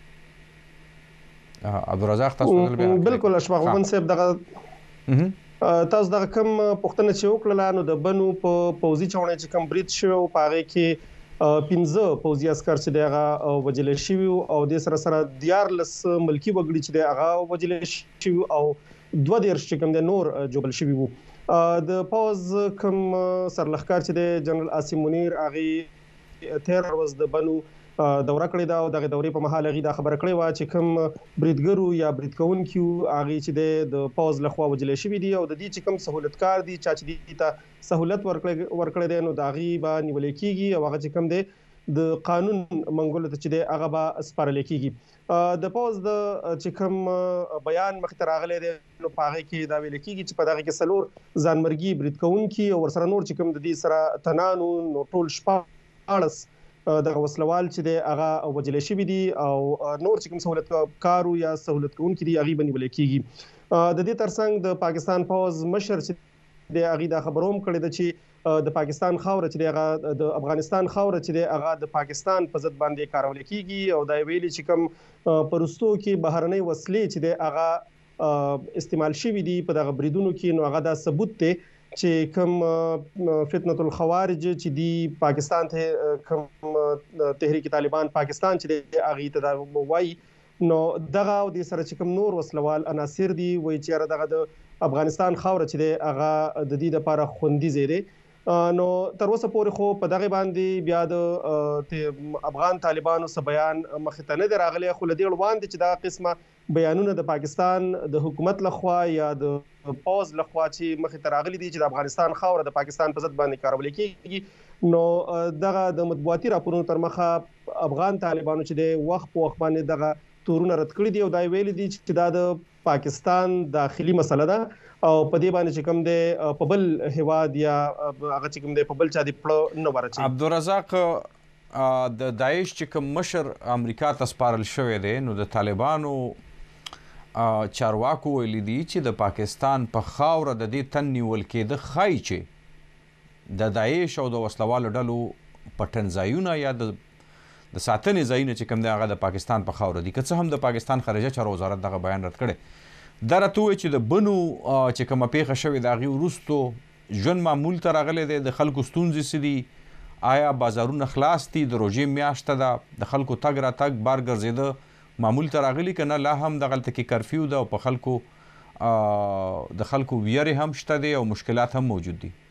عبدالرزاق تاسو بیا بالکل اشفاق مومن صاحب، دغه تاسو دغه کوم پوښتنه چې وکړله نو د بنو په پوځي چاونۍ چې کوم برید شوی په هغې کې 15 پوځي عسکر چې دی هغه وژل شوي او د سره سره 14 ملکي وګړي چې دی هغه وژل شوي او 22 چې کوم دی نور جوړل شوي وو. د پوځ کوم سرلښکار چې دی جنرال عاصم منیر هغه 13 ورځ د بنو دوره کړې ده او دغه دورې په مهال هغې دا خبره کړې وه چې کوم بریدګرو یا برید کوونکي هغې چې دی د پوځ لخوا وژلی شوي دي او د دې چې کوم سهولتکار دي چا چې دې ته سهولت ورکړی دی نو د هغې به نیولی کېږي او هغه چې کوم دی د قانون منګولو ته چې دی هغه به سپارلی کېږي. د پوځ د چې کوم بیان مخې ته راغلی دی نو په هغې کې دا ویل کېږي چې په دغه کې 4 ځانمرګي برید کوونکي او ورسره نور چې کوم د دې سره تنانو نو ټول 14 دغه وسلوال چې دی هغه وژل شوي دي او نور چې کوم سهولتکارو یا سهولت کوونکي دي هغې به نیولی کېږي. د دې ترڅنګ د پاکستان پوځ مشر چې د هغې دا خبره هم کړې ده چې د پاکستان خاوره چې هغه د افغانستان خاوره چې هغه د پاکستان په ضد باندې کارول کیږي او دا ویلي چې کوم پرستو کې بهرنۍ وسلې چې هغه استعمال شوي دي په دغه بریدونو کې، نو هغه دا ثبوت دی چې کوم فتنة الخوارج چې دی پاکستان ته کوم تحریک طالبان پاکستان چې دی هغې ته دا وایي، نو دغه او د سره چې کوم نور وسلوال عناصر دي وایي چې دغه د افغانستان خاوره چې دی هغه د دې لپاره خوندي ځای دی. نو تر اوسه پورې خو په دغه باندې بیا د افغان طالبانو څخه بیان مخې ته نه دی راغلی، خو له دې وړاندې چې دا قسمه بیانونه د پاکستان د حکومت لخوا یا د پوز لخوا چې مخې ته راغلي دي چې د افغانستان خاوره د پاکستان په ضد باندې کارول کیږي، نو دغه د مطبوعاتي راپورونو تر مخه افغان طالبانو چې د وخت په وخت باندې دغه تورونه رد کړی دي او دا ویلي دي چې دا د پاکستان داخلي مسله ده او په دې باندې چې کوم دی په بل هیواد یا هغه چې کوم دی په بل چا دی پړه نه ورچي. عبدالرزاق، د داعش چې کوم مشر امریکا ته سپارل شوی دی، نو د طالبانو چارواکو ویلي دي چې د پاکستان په خاوره د دې تن نیول کېده ښایي چې د داعش او د وسلوالو ډلو پټن ځایونه یا د ساتنې ځایونه چې کوم دی هغه د پاکستان په خاوره دي، که څه هم د پاکستان خارجه چارو وزارت دغه بیان رد کړی. دا راته ووایي چې د بنو چې کومه پیښه شوې د هغې وروستو ژوند معمول ته راغلی دی، د خلکو ستونزې څه دي، آیا بازارونه خلاص دي، د روژې میاشته ده، د خلکو تګ راتګ بار ګرځېده معمول ته راغلي که نه لا هم دغلته کې کرفیو ده او په خلکو د خلکو ویرې هم شته دی او مشکلات هم موجود دي؟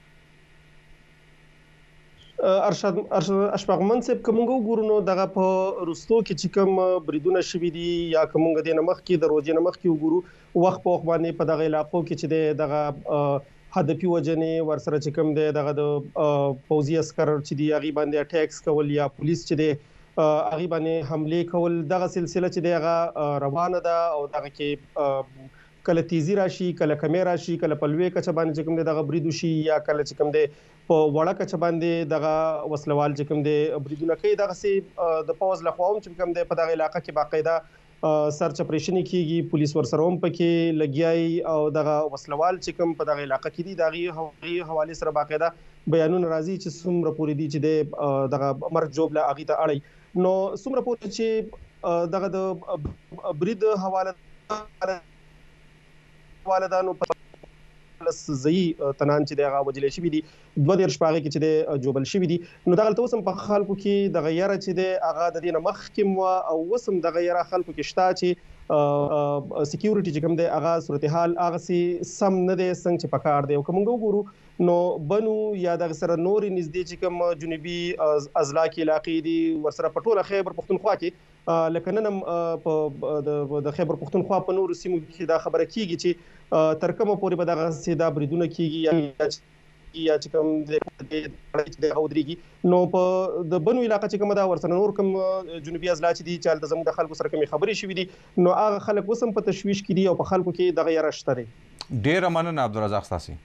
ارشد اشفاقمن صاحب که موږ وګورو نو دغه په روستو کې چې کوم بریدونه شوي دي یا که موږ دې نه مخکې د روژې نه مخکې وګورو وخت په وخت باندې په دغه علاقو کې چې دی دغه هدفي وژنې ورسره چې کوم دی دغه د پوځي عسکر چې دی هغې باندې اټیکس کول یا پولیس چې دی هغې باندې حملې کول، دغه سلسله چې دی هغه روانه ده او دغه کې کله تیزی راشي، کله کمی راشي، کله په لوی کچه باندې چې کوم دی دغه برید وشي یا کله چې کوم دی په وړه کچه باندې دغه وسلوال چې کوم دی بریدونه کوي. دغسې د پوځ لخوا هم چې کوم دی په دغه علاقه کې باقاعده سرچ اپریشنې کیږي، پولیس ورسره هم پکې لګیایي او دغه وسلوال چې کوم په دغه علاقه کې دي د هغې حوالې سره باقاعده بیانونه راځي چې څومره پورې دي چې دی دغه مرګ ژوبله هغې ته اړوي. نو څومره پورې چې دغه د برید حواله والدانو په ځایي تنان چې دغه وجلې شوي دي 22 شپږ کې چې د جوبل شوي دي، نو دغه اوس هم په خلکو کې دغه یاره چې د هغه د دې نه مخکې او اوس هم دغه یاره خلکو کې شته چې سکیورټي چې کوم دی هغه صورتحال هغسې سم نه دی څنګه چې پکار دی. او که موږ وګورو نو بنو یا دغه سره نورې نږدې چې کوم جنوبي اضلاع کې علاقې دي ورسره په ټوله خیبر پښتونخوا کې لکه نن هم د خیبر پښتونخوا په نورو سیمو کې دا خبره کیږي چې تر کومه پورې به دغسې دا بریدونه کیږي یا چې کوم د غودريږي. نو په د بنو علاقې چې کوم دا ورسره نور کوم جنوبي اضلاع چې دي چې د زموږ د خلکو سره کومې خبرې شوې دي، نو هغه خلک اوس هم په تشویش کې دي او په خلکو کې دغه یاره شته دی. ډېره مننه عبدالرزاق ستاسې.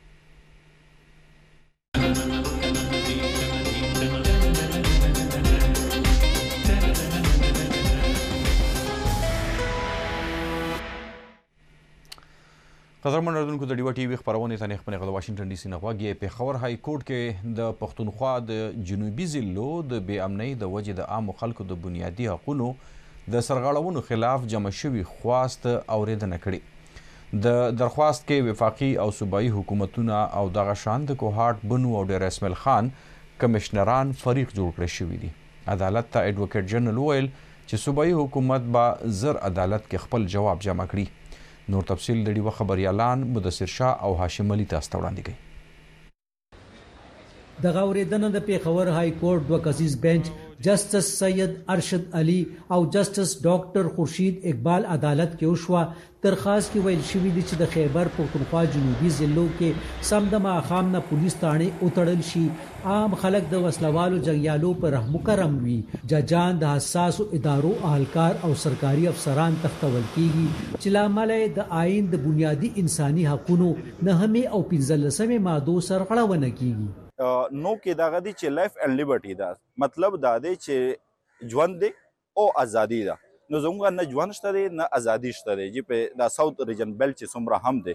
قدرمن اردوونکو د ډیوه ټي وي خپرونې ته نیخ د واشنګټن ډي سي نه غوږ پېښور های کورټ کې د پښتونخوا د جنوبي ضلعو د بې امنۍ د وجې د عامو خلکو د بنیادي حقونو د سرغړونو خلاف جمع شوي خواست اورېدنه کړې. د درخواست کې وفاقي او صوبایي حکومتونه او دغه شان د کوهاټ بنو او ډیر اسماعیل خان کمشنران فریق جوړ کړی شوي دي. عدالت ته ایډوکیټ جنرال وویل چې صوبایي حکومت به زر عدالت کې خپل جواب جمع کړي. نور تفصیل د ډیوه خبریالان مدثر شاه او هاشم علي تاسو ته وړاندې کوي. دغه اورېدنه د پېښور های کورټ دوه کسیز بنچ جسټس سید ارشد علي او جسټس ډاکټر خورشید اقبال عدالت کې وشوه. درخواست کې ویل شوي دي چې د خیبر پښتونخوا جنوبي ضلعو کې سم د ماښام نه پولیس تاڼې وتړل شي، عام خلک د وسلوالو جنګیالو پر رحم وکرم وي، ججان د حساسو ادارو اهلکار او سرکاري افسران تختول کیږي چې لامل د آئین د بنیادي انساني حقوقو 9 او 15 مادو سرغړونه کیږي. نو کې دا غدي چې لایف اینڈ لیبرټی دا مطلب دا دی چې ژوند دی او ازادي ده. نو زموږ نه ژوند شته دی نه ازادي شته دی چې په دا ساوث ریجن بیلټ چې څومره هم دی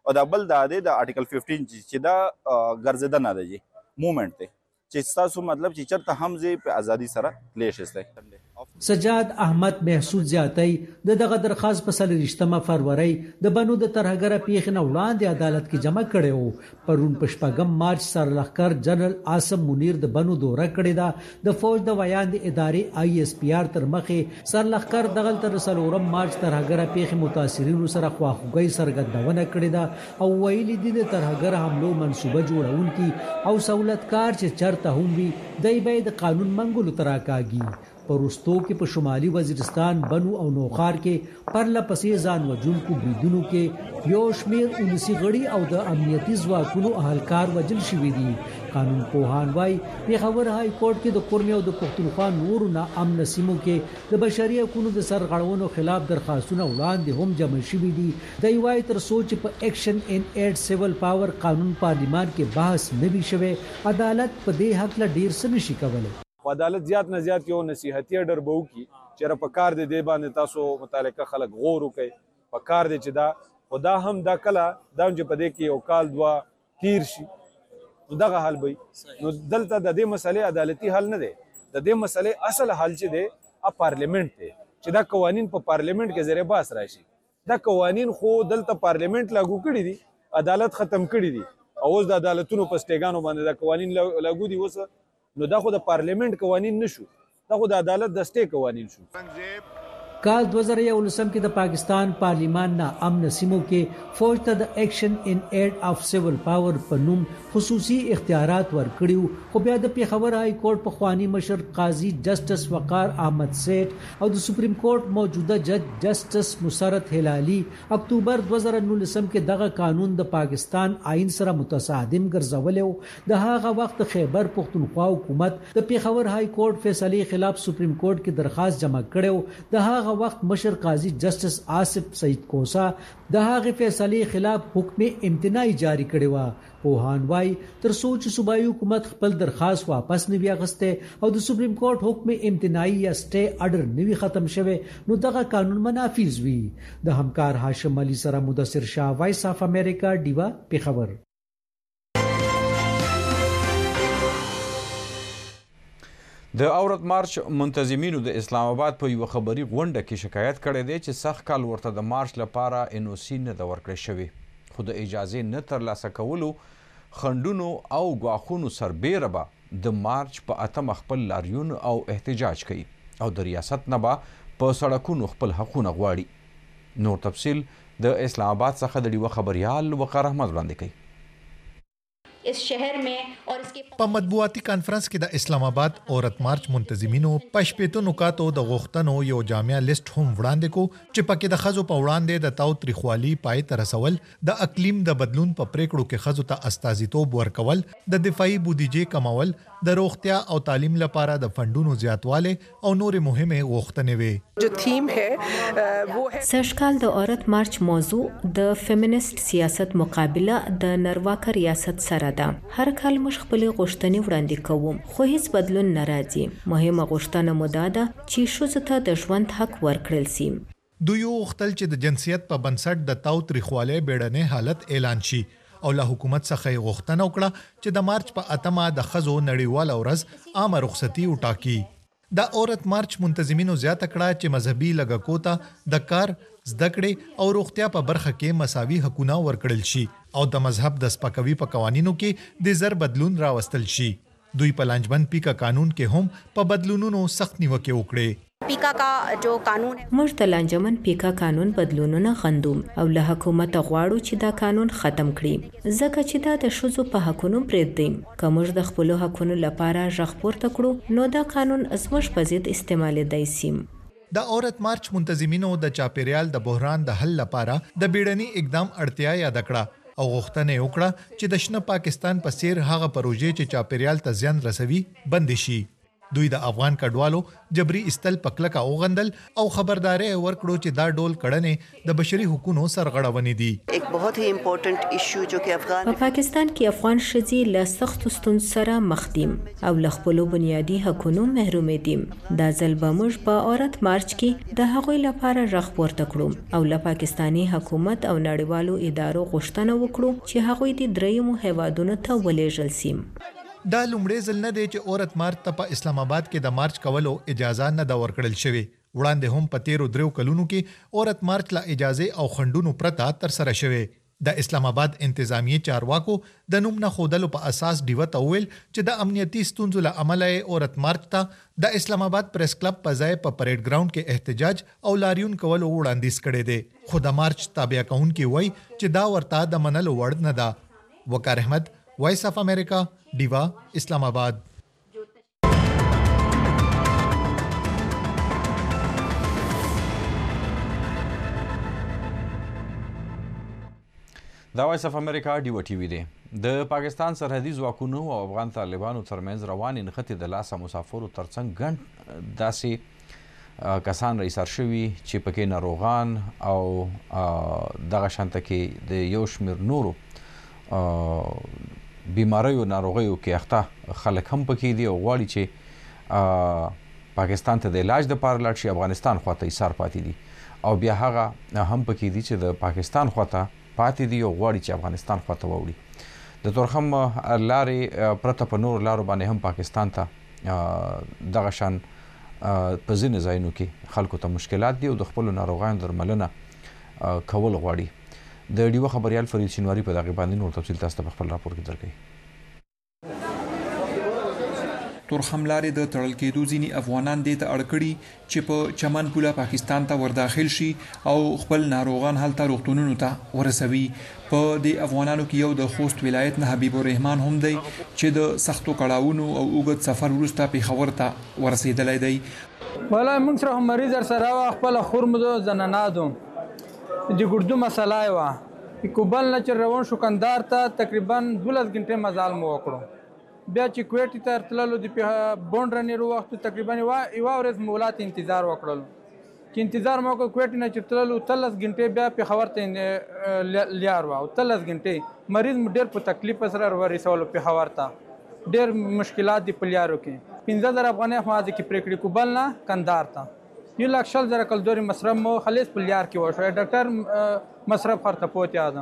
او دا بل دا دی د آرټیکل 15 چې دا ګرځېدنه ده جی موومنټ دی چې ستاسو مطلب چې چرته هم زی په ازادي سره تلی شئ. سجاد احمد محسود زیاتی دغه درخواست په 28 فروری د بنو د ترهګره پیښ نه وړاندې عدالت کې جمع کړي وو. پرون په 4 مارچ سرلښکر جنرال عاصم منیر د بنو دوره کړې ده. د فوج د ویاند ادارې ISPR تر مخې سرلښکر دغه تر 4 مارچ ترهګره پیښ متاثرینو سره خواخوږي څرګندونه کړې ده او ویلي دي د ترهګره حملو منصوبه جوړونکي او سہولتکار چې چرته هم وي دای به د قانون منګولو تراکاږي. پروستو کې په شمالي وزیرستان بنو او نوخار کې پرله پسې ځان وژونکو بریدونو کې یو شمېر ولسي غړي او د امنیتي ځواکونو اهلکار وژل شوي دي. قانون پوهان وايي پیښور های کورټ کې د کورمي او د پښتونخوا نورو ناامن سیمو کې د بشري حقوقو د سرغړونو خلاف درخواستونه وړاندې هم جمع شوي دي. دوی وايي تر څو چې په ایکشن ان ایډ سیول پاور قانون پارلیمان کې بحث نه وي شوی عدالت په دې حق له ډیر څه نشي کولی. عدالت زیات نه زیات یو نصيحتي اډر به وکړي چې په کار دی باندې تاسو متعلقه خلک غور وکړي په کار دی چې دا خدا هم دا کله دا چې په دې کې یو کال دوا تیر شي نو دغه حل وي. نو دلته د دې مسلې عدالتي حل نه دی. د دې مسلې اصل حل چې دی پارلیمنت دی چې دا قوانین په پارلیمنت کې ذریعہ باس راشي. دا قوانین خو دلته پارلیمنت لاګو کړي دي عدالت ختم کړي دي او اوس د عدالتونو په سټیګانو باندې دا قوانین لاګو دي اوس نو دا خو د پارلیمنت قوانین نشو دا خو د عدالت د سټې قوانین شو. کال 2019 کې د پاکستان پارلیمان نه امن سیمو کې فوج ته د ایکشن ان ایډ اف سیول پاور په نوم خصوصي اختیارات ورکړیو خو بیا د پیښور های کورټ په خوانی مشر قاضي جسټس وقار احمد سیټ او د سپریم کورټ موجوده جج جسټس مسرت هلالي اکتوبر 2019 کې دغه قانون د پاکستان آئین سره متصادم ګرځولیو. د هغه وخت خیبر پښتونخوا حکومت د پیښور های کورټ فیصلې خلاف سپریم کورټ کې درخواست جمع کړو. د هغه وخت مشر قاضي جسټس آصف سعید کوسا د هغه فیصلې خلاف حکم امتناعي جاری کړی و. پوهان وايي تر څو چې صوبایي حکومت خپل درخواست واپس نه ویاغسته او د سپریم کورټ حکم امتناعي یا سټې اډر نوي ختم شوه نو دغه قانون منافذ وي. د همکار هاشم علي سره مدثر شاه وایس اف امریکا دیوا پیښور. د اورت مارچ منتظمینو د اسلام آباد په یو خبري غونډه کې شکایت کړی دی چې سخت کال ورته د مارچ لپاره NOC نه د ورکړی شوی خو د اجازه نه ترلاسه کولو خندونو او غواخونو سربیره به د مارچ په 8 خپل لاریون او احتجاج کوي او د ریاست نه به په سړکونو خپل حقونه غواړي. نور تفصیل د اسلام آباد څخه د ډیوه خبريال وقار احمد وړاندې کوي. इस शहर में और इसके په مطبوعاتي کانفرنس کې د اسلام آباد اورت مارچ منتظمینو پښپېتو نکاتو د غوښتنو یو جامع لیست هم وړاندې کو چې پکې د خزو په وړاندې د تاو تریخوالي پای تر رسول د اقلیم د بدلون په پریکړو کې خزو ته استازیتوب ورکول د دفاعي بودیجې کمول د روغتیا او تعلیم لپاره د فندونو زیاتواله او نور مهمه غوښتنې وي. جو تھیم ہے وہ ہے سرشکال د اورت مارچ موضوع د فیمینست سیاست مقابله د نرواکه ریاست سره ده. هر کال مش خپل غوښتنې وړاندې کوم خو هیڅ بدلون نه راځي. مهمه غوښتنه مو ده چې ښځو ته د ژوند حق ورکړل شي. دوی غوښتل چې د جنسیت په بنسټ د تاو تریخواله بیړنۍ حالت اعلان شي او له حکومت څخه غوښتنه وکړه چې د مارچ په 8 د خزو نړیواله ورځ عام رخصتي وټاکي. د اورت مارچ منتظمینو زیاته کړه چې مذهبي لګکوته د کار زده کړې او روغتیا په برخه کې مساوي حقونه ورکړل شي او د مذهب د سپکوي په قوانینو کې د زر بدلون راوستل شي. دوی په لانجمن پیکا قانون کې هم په بدلونونو سخت نیوکه وکړه. پیکا کا جو قانون موږ د لانجمن پیکا قانون بدلونونه غندوم او له حکومت غواړو چې دا قانون ختم کړي ځکه چې دا د ښځو په حقونو برید دی. که موږ د خپل حقونو لپاره غږ پورته کړو نو دا قانون زموږ په ضد استعمالېدای شي. د اورت مارچ منتظمینو د چاپیریال د بحران د حل لپاره د بیړني اقدام اړتیا یاد کړه او غوښتنه وکړه چې د شنه پاکستان په څیر هغه پروژې چې چاپیریال ته زیان رسوي بند شي. دوی د افغان کډوالو جبري استل پکلکه اوغندل او خبرداري ورکړو چې دا ډول کړنې د بشري حقوقو سرغړونې دي. एक बहुत ही important issue जो कि अफगान په پاکستان کې افغان ښځې له سختو ستونزو سره مخ دي او له خپلو بنیادي حقونو محروم دي. دا ځل به موږ په عورت مارچ کې د هغوی لپاره رغ پورته کړو او له پاکستاني حکومت او نړیوالو ادارو غوښتنه وکړو چې هغوی د دریمو هیوادونو ته ولېږل شي. دا لومړی ځل نه دی چې عورت مارچ ته په اسلام آباد کې د مارچ کولو اجازه نه دا ورکړل شوی. وړاندې هم په 13 کلونو کې عورت مارچ لا اجازه او خندونو پرته تر سره شوی. د اسلام آباد انتظامی چارواکو د نوم نه خودلو په اساس دیوه تویل چې د امنیتي ستونزو له امله عورت مارچ ته د اسلام آباد پریس کلب په ځای په پریډ ګراوند کې احتجاج او لاریون کول وړاندیز کړي دي. خو د مارچ تابع کونکي وایي چې دا ورته د منلو وړ نه ده. وقار احمد، وایس اف امریکا، ډیوا، اسلام آباد. دا وایس اف امریکا ډیوا ټي وی دی. د پاکستان سرحدي ځواکونو او افغان طالبانو ترمنځ روانې نښتې د لاسه مسافرو ترڅنګ ګڼ داسې کسان رایسار شوي چې پکې ناروغان او دغه شانته کې د یو شمېر نورو بیماریو ناروغیو کې اخته خلک هم پکې دي او غواړي چې پاکستان ته د علاج دپاره لاړ شي. افغانستان خواته ایثار پاتې دي او بیا هغه هم پکې دي چې د پاکستان خواته پاتې دي او غواړي چې افغانستان خواته ووړي. د تورخم لارې پرته په نورو لارو باندې هم پاکستان ته دغه شان په ځینې ځایونو کې خلکو ته مشکلات دي او د خپلو ناروغانو درملنه کول غواړي. د ډیوه خبریال فرید شینواری په دغه باندې نور تفصیل تاسو ته په خپل راپور کې درکوي. تورخم لارې د تړل کېدو ځینې افغانان دې ته اړ کړي چې په چمن پوله پاکستان ته ورداخل شي او خپل ناروغان هلته روغتونونو ته ورسوي. په دې افغانانو کې یو د خوست ولایت نه حبیب الرحمن هم دی چې د سختو کړاوونو او اوږد سفر وروسته پېښور ته ورسېدلی دی. والله موږ سره هم مریض سره خپله خور مو د زننادو د ګردو مسله یې وه. کوبل نه چې روان شو کندهار ته تقریبا 12 غنټې مزال مو وکړو. بیا چې کویټ ته تللو د بونډ رنیرو وخت تقریبا یوه ورځ مو ولات انتظار وکړلو چې انتظار مو وکړ. کویټ نه چې تللو 13 غنټې بیا پېښور ته لیار وه او 13 غنټې مریض مو ډېر په تکلیف سره ورسولو پېښور ته. ډېر مشکلات دي په لیارو کې. 15,000 افغانۍ خو هغه کې پرې کړي کوبل نه کندهار ته. 1,40,000 کلدوري مصرف مو خلیص په لیار کې وشو. ډاکټر مصرف خرته پوت یاده.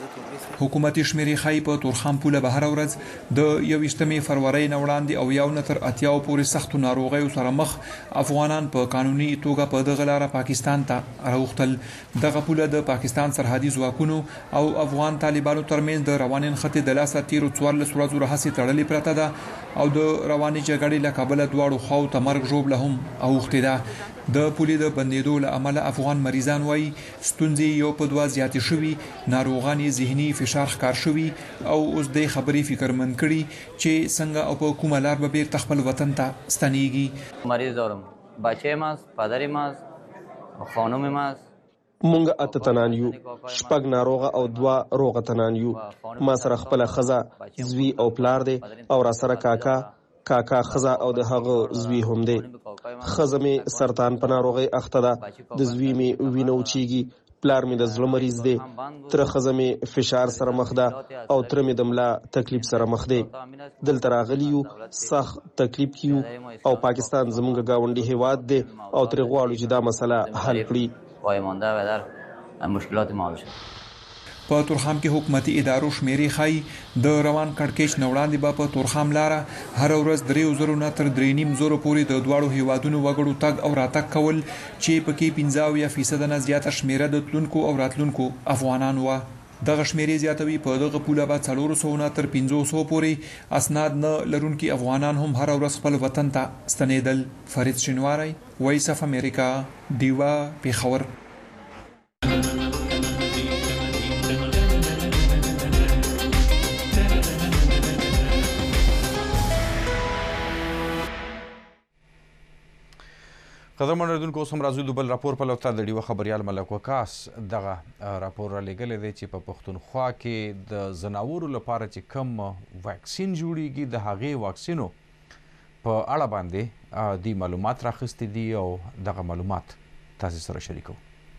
حکومتي شمیرې ښایي په تورخم پوله به هره ورځ د 21 فروری نه وړاندې او 1 نه تر 80 پورې سختو ناروغیو سره مخ افغانان په قانوني توګه په دغه لاره پاکستان ته راوختل. دغه پوله د پاکستان سرحدي ځواکونو او افغان طالبانو ترمنځ د روانې نښتې د لاسه تیرو 14 ورځو راهیسې تړلې پرته ده او د روانې جګړې له کبله دواړو خواو ته مرګ ژوبله هم اوښتې ده. د پولې د بندېدو له امله افغان مریضان وایي ستونزې یو په دوه زیاتې شوي، ناروغان یې ذهني فشار ښکار شوي او اوس د خبرې فکرمند کړي چې څنګه او په کومه لار به بیرته خپل وطن ته ستنېږي. مریض دارم، بچه ماست، پدر ماست، خانم ماست. مونږ اته تنان یو، شپږ ناروغه او 2 روغه تنان یو. ما سره خپل خزه زوی او پلار دی او را سره کاکا خزه او د هغه زوی هم دی. خزه می سرطان په ناروغي اخته ده، د زوی می وینه وچیږي، پلار می د زړه مریض دی، تر خزه می فشار سره مخ ده او تر می د ملا تکلیف سره مخ دی. دلته راغلی یو سخت تکلیف کیو او پاکستان زموږ گاونډي هیواد دی او تر غواړو چې دا مسله حل کړي. پایمانده و در مشکلات ما بشه. په تورخم کې حکومتي ادارو شمیرې ښایي د روان کړکېچ نه وړاندې به په تورخم لاره هره ورځ 3,000 نه تر 3,500 پورې د دواړو هیوادونو وګړو تګ او راتګ کول چې پکې 75% نه زیاته شمیره د تلونکو او راتلونکو افغانان وه. دغه شمیرې زیاتوي په دغه پوله به 400 نه تر 500 پورې اسناد نه لرونکي افغانان هم هره ورځ خپل وطن ته ستنېدل. فرید شینواری، وایس اف امریکا، ډیوا، پېښور. قدرمن اوریدونکو، اوس هم راځو د بل راپور په لور د ډیوه خبریال ملک وکاس دغه راپور رالیږلی دی چې په پښتونخوا کې د ځناورو لپاره چې کم واکسین جوړیږي د هغې واکسینو په اړه باندې د معلومات راخستې دي او دغه معلومات تاسو سره شریکو.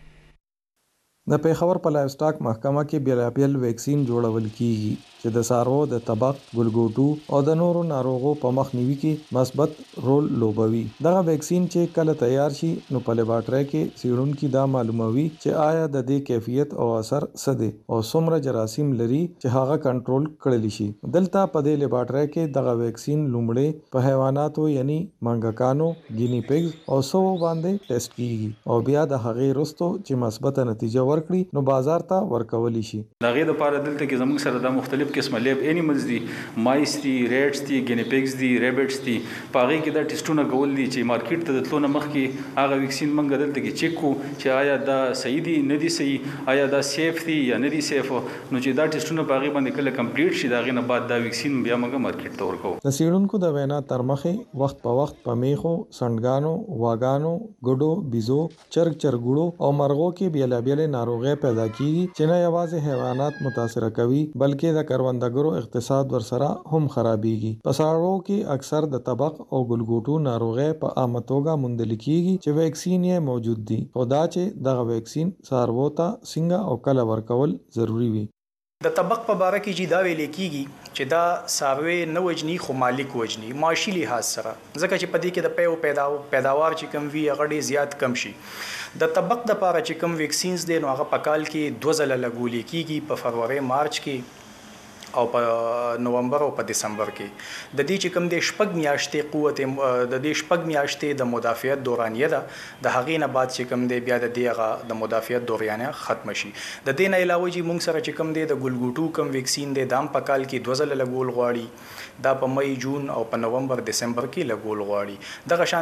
د پیښور په لایف سټاک محکمه کې بیلابیل ویکسین جوړول کیږي چې د څاروو د تبق، ګلګوټو او د نورو ناروغو په مخنیوي کې مثبت رول لوبوي. دغه ویکسین چې کله تیار شي نو په لیبارټري کې څېړونکي دا معلوموي چې آیا د دې کیفیت او اثر څه دی او څومره جراثیم لري چې هغه کنټرول کړلی شي. دلته په دې لیبارټري کې دغه ویکسین لومړی په حیواناتو یعنی منګکانو، ګینی پیګز او سو باندې ټیسټ کیږي او بیا د هغې وروسته چې مثبت نتیجه ورکړي نو بازار ته ورکولی شي. د هغې دپاره دلته کې زموږ سره د مختلف قسمه لیب انیملز دي، مایس دي، ریټس دي، ګینی پیګز دي، ریبټس دي. په هغې کې دا ټیسټونه کول دي چې مارکیټ ته د تلو نه مخکې هغه ویکسین موږ دلته کې چیک کړو چې آیا دا صحیح دي نه دي صحیح، آیا دا سیف دي یا نه دي سیف. نو چې دا ټیسټونه په هغې باندې کله کمپلیټ شي د هغې نه بعد دا ویکسین بیا موږ مارکیټ ته ورکوو. د څېړونکو د وینا تر مخې وخت په وخت په میخو، سنډګانو، غواګانو، ګډو، بیزو، چرګ چرګوړو او مرغو کې بیلابیلې ناروغۍ پیدا کیږي چې نه یوازې حیوانات متاثر کوي بلکې د کروندګرو اقتصاد ورسره هم خرابېږي. په څاروو کې اکثر د تبق او ګلګوټو ناروغۍ په عامه توګه موندل کیږي چې ویکسین یې موجود دي، خو دا چې دغه ویکسین څاروو ته څنګه او کله ورکول ضروری وي. د طبق په باره کې چې دا ویل کیږي چې دا څاروی نه وجني خو مالک وجني معاشي لحاظ سره، ځکه چې په دې کې د پیداوار چې کم وي هغه ډېر زیات کم شي. د طبق د لپاره چې کم ویکسینز دی نو هغه په کال کې 2 ځله لګول کیږي، په فروری مارچ کې او په نومبر او په دسمبر کې. د دې چې کوم د شپږ میاشتې قوت د دې شپږ میاشتې د مدافعت دورانیه ده، د هغې نه بعد چې کوم دی بیا د دې هغه د مدافعت دورانیه ختم شي. د دې نه علاوه چې موږ سره چې کوم دی د ګلګوټو کوم ویکسین دی دا هم په کال کې 2 ځله لګول غواړي، دا په مئی، جون او په نومبر دسمبر کې لګول غواړي. دغه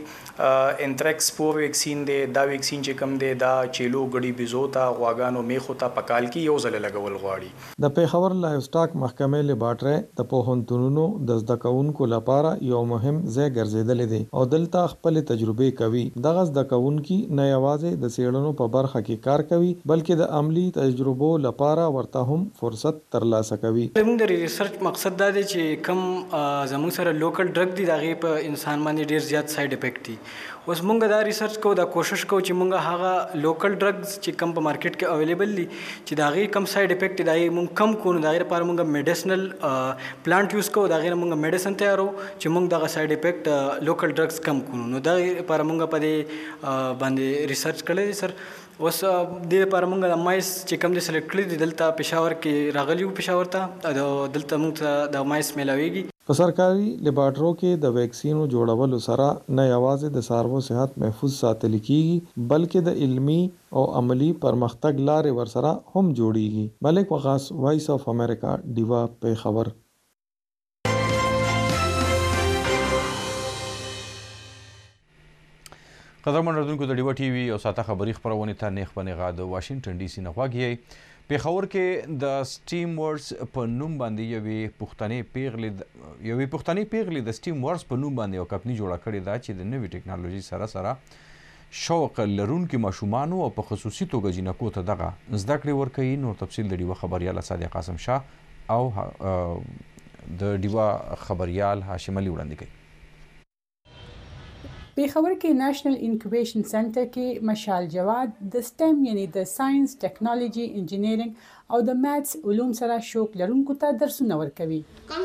شانتي انتریکس سپور ویکسین دی، دا ویکسین چې کوم دی دا چیلو، ګډي، بیزو ته، غواګانو، میخو ته په کال کې 1 ځله لګول غواړي. د پیښور لایف سټاک محکمې لیبارټري د پوهنتونونو د زده کوونکو لپاره یو مهم ځای ګرځیدلی دی او دلته خپل تجربې کوي. دغه زده کوونکي نه یوازې د څېړنو په برخه کې کار کوي بلکې د عملی تجربو لپاره ورته هم فرصت ترلاسه کوي. زموږ د ریسرچ مقصد دا دی چې کوم زموږ سره لوکل ډرګ دي د هغې په انسان باندې ډېر زیات سایډ افیکټ دي. اوس موږ دا ریسرچ کوو، دا کوشش کوو چې موږ هغه لوکل ډرګز چې کم په مارکیټ کې اویلیبل دي چې د هغې کم سایډ افیکټ د هغې موږ کم کړو. د هغې لپاره موږ میډیسنل پلانټ یوز کوو، د هغې نه موږ میډیسن تیارو چې موږ دغه سایډ افیکټ لوکل ډرګز کم کړو. نو د هغې لپاره موږ په دې باندې ریسرچ کړی دی سر. اوس دې لپاره موږ د مایس چې کوم دي سلیکټ کړي دي، دلته پېښور کې راغلي وو، پېښور ته دلته موږ ته د مایس میلاویږي. په سرکاري لیبارټرو کې د ویکسینو جوړولو سره نه یوازې د څاروو صحت محفوظ ساتل کیږي بلکې د علمي او عملی پرمختګ لارې ورسره هم جوړیږي. ملک وقاص، وایس اف امریکا، ډیوا، پیښور. قدرمن اردوونکو د ډیوا ټي وي او ساته خبري خپرونې ته نیغ په نیغه د واشنګټن ډي سي نه غواږئ. پیښور کې د سټیم ورز په نوم باندې یوې پښتنې پیغلې د سټیم ورز په نوم باندې یو کمپني جوړه کړې ده چې د نوې ټکنالوژي سره شوق لرونکو ماشومانو او په خصوصي توګه جینکو ته دغه زده کړې ورکوي. نور تفصیل د ډیوا خبریال صادق قاسم شاه او د ډیوا خبریال هاشم علي وړاندې کوي. پیښور کې نېشنل انکوبیشن سنټر کې مشال جواد د سټم یعنی د ساينس، ټیکنالوژي، انجینرینګ او د میثز علوم سره شوق لرونکو ته درسونه ورکوي.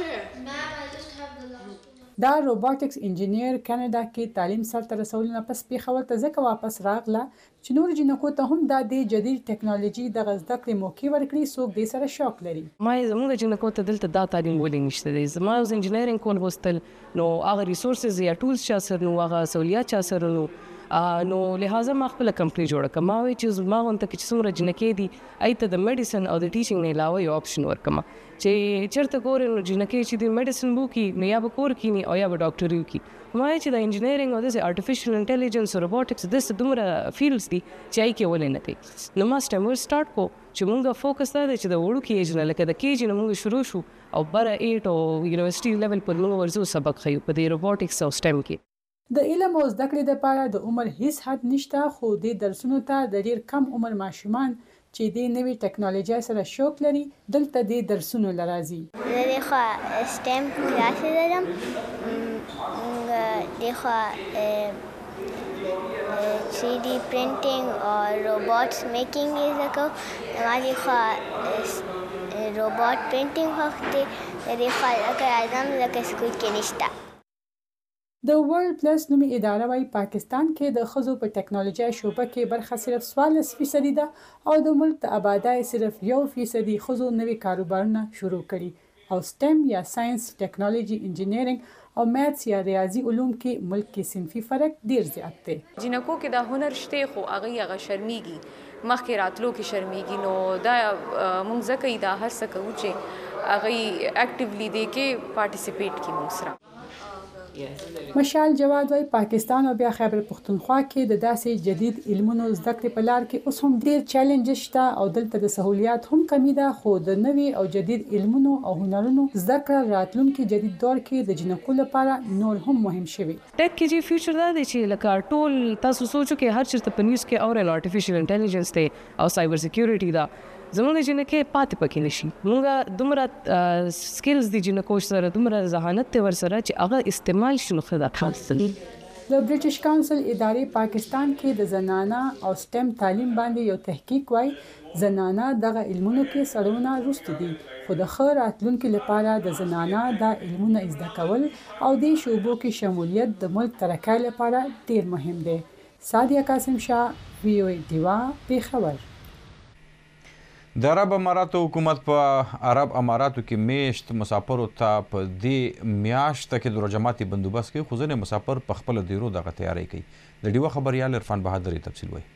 دا روبوټکس انجینیر کاناډا کې تعلیم سره رسولو پس پیښور ته ځکه واپس راغله چې نور جنکو ته هم د جدید ټیکنالوژي د زده کړې موقع ورکړي څوک دې سره شوق لري. ما زموږ جنکو ته دلته دا تعلیم ولې نشته دی. زما اوس انجینرینګ کول غوښتل نو هغه ریسورسز یا ټولز چا سره نو هغه سہولیات چا سره نو لہذا ما خپل کمپنی جوړه کړم. ما وی چې ما غونته کې څومره جنکې دي ایته د میډیسن او د ټیچینګ نه علاوه یو اپشن ورکم چې چرته ګورې نو جنکې چې د میډیسن بو کې نه یا به کور کینی او یا به ډاکټري وکي. ما چې د انجینرینګ او د آرټیفیشل انټيليجنس او روبوټکس د دومره فیلډز دي چې ای کې ولې نه کوي. نو ما سټم سٹارټ کو چې موږ فوکس دا چې د وړو کې ایج نه لکه د کېج نه موږ شروع شو او بره 8 او یونیورسيټي لیول پر موږ ورزو سبق خيو په دې روبوټکس او سټم کې. د علم او زده کړې لپاره د عمر هیڅ حد نشته، خو د درسونو ته د ډیر کم عمر ماشومان چې د نوې ټکنالوژي سره شوق لري دلته د درسونو لرازي. زه خو سټیم کلاس لرم، دغه 3D printing or robots making is a go. हमारी robot printing वक्त मेरे ख्याल अगर आज़म लगे स्कूल के निश्ता. د ورلد پلس نومي اداره وايي پاکستان کې د ښځو په ټکنالوژي شوبه کې برخه صرف 14% ده او د ملک د آبادی صرف 1% ښځو نوي کاروبارونه شروع کړي او سټیم یا ساينس ټکنالوژي انجینیرینګ او میتھس یا ریاضي علوم کې ملک کې صنفي فرق ډیر زیات دی. جنکو کې دا هنر شته خو هغه شرمېږي، مخکې راتلو کې شرمېږي، نو دا مونږ ځکه دا هر څه کوو چې هغه اکټیولی دی کې پارټیسیپیټ کړي مونږ سره. مشال جواد وايي پاکستان او بیا خیبر پختونخوا کې د داسې جدید علمونو زده کړې په لار کې اوس هم ډیر چیلنجز شته او دلته د سہولیات هم کمی ده، خو د نوي او جدید علمونو او هنرونو زده کړه راتلونکي جدید دور کې د جنکو لپاره نور هم مهم شوی. ټیک کې چې فیوچر دا دی چې لکه ټول تاسو سوچو کې هر چیرته په نیوز کې اورل آرټیفیشل انټيليجنس دی او سایبر سکیورټي دا زموږ جنکه پاتې پکې نشي. موږ دومره سکلز دي جنکو سره دومره ذهانت ته ور سره چې هغه استعمال شنو خدا خاص دي. د برټش کونسل ادارې پاکستان کې د زنانه او سټیم تعلیم باندې یو تحقیق وای زنانه دغه علمونو کې سړونه رسټ دي، خو د ښه راتلونکي لپاره د زنانه د علمونو زده کول او د شوبو کې شمولیت د ملک ترقۍ لپاره ډیر مهم دی. سادیه قاسم شاه، وی او ای دیوا، پیښور. د عرب اماراتو حکومت په عرب اماراتو کې میشت مسافرو ته په دې میاشت کې د روجماتي بندوبست کې خو ځینې مسافر په خپل دیرو دغه تیاری کوي. د ډیوه خبريال عرفان بهادر تفصیل وایي.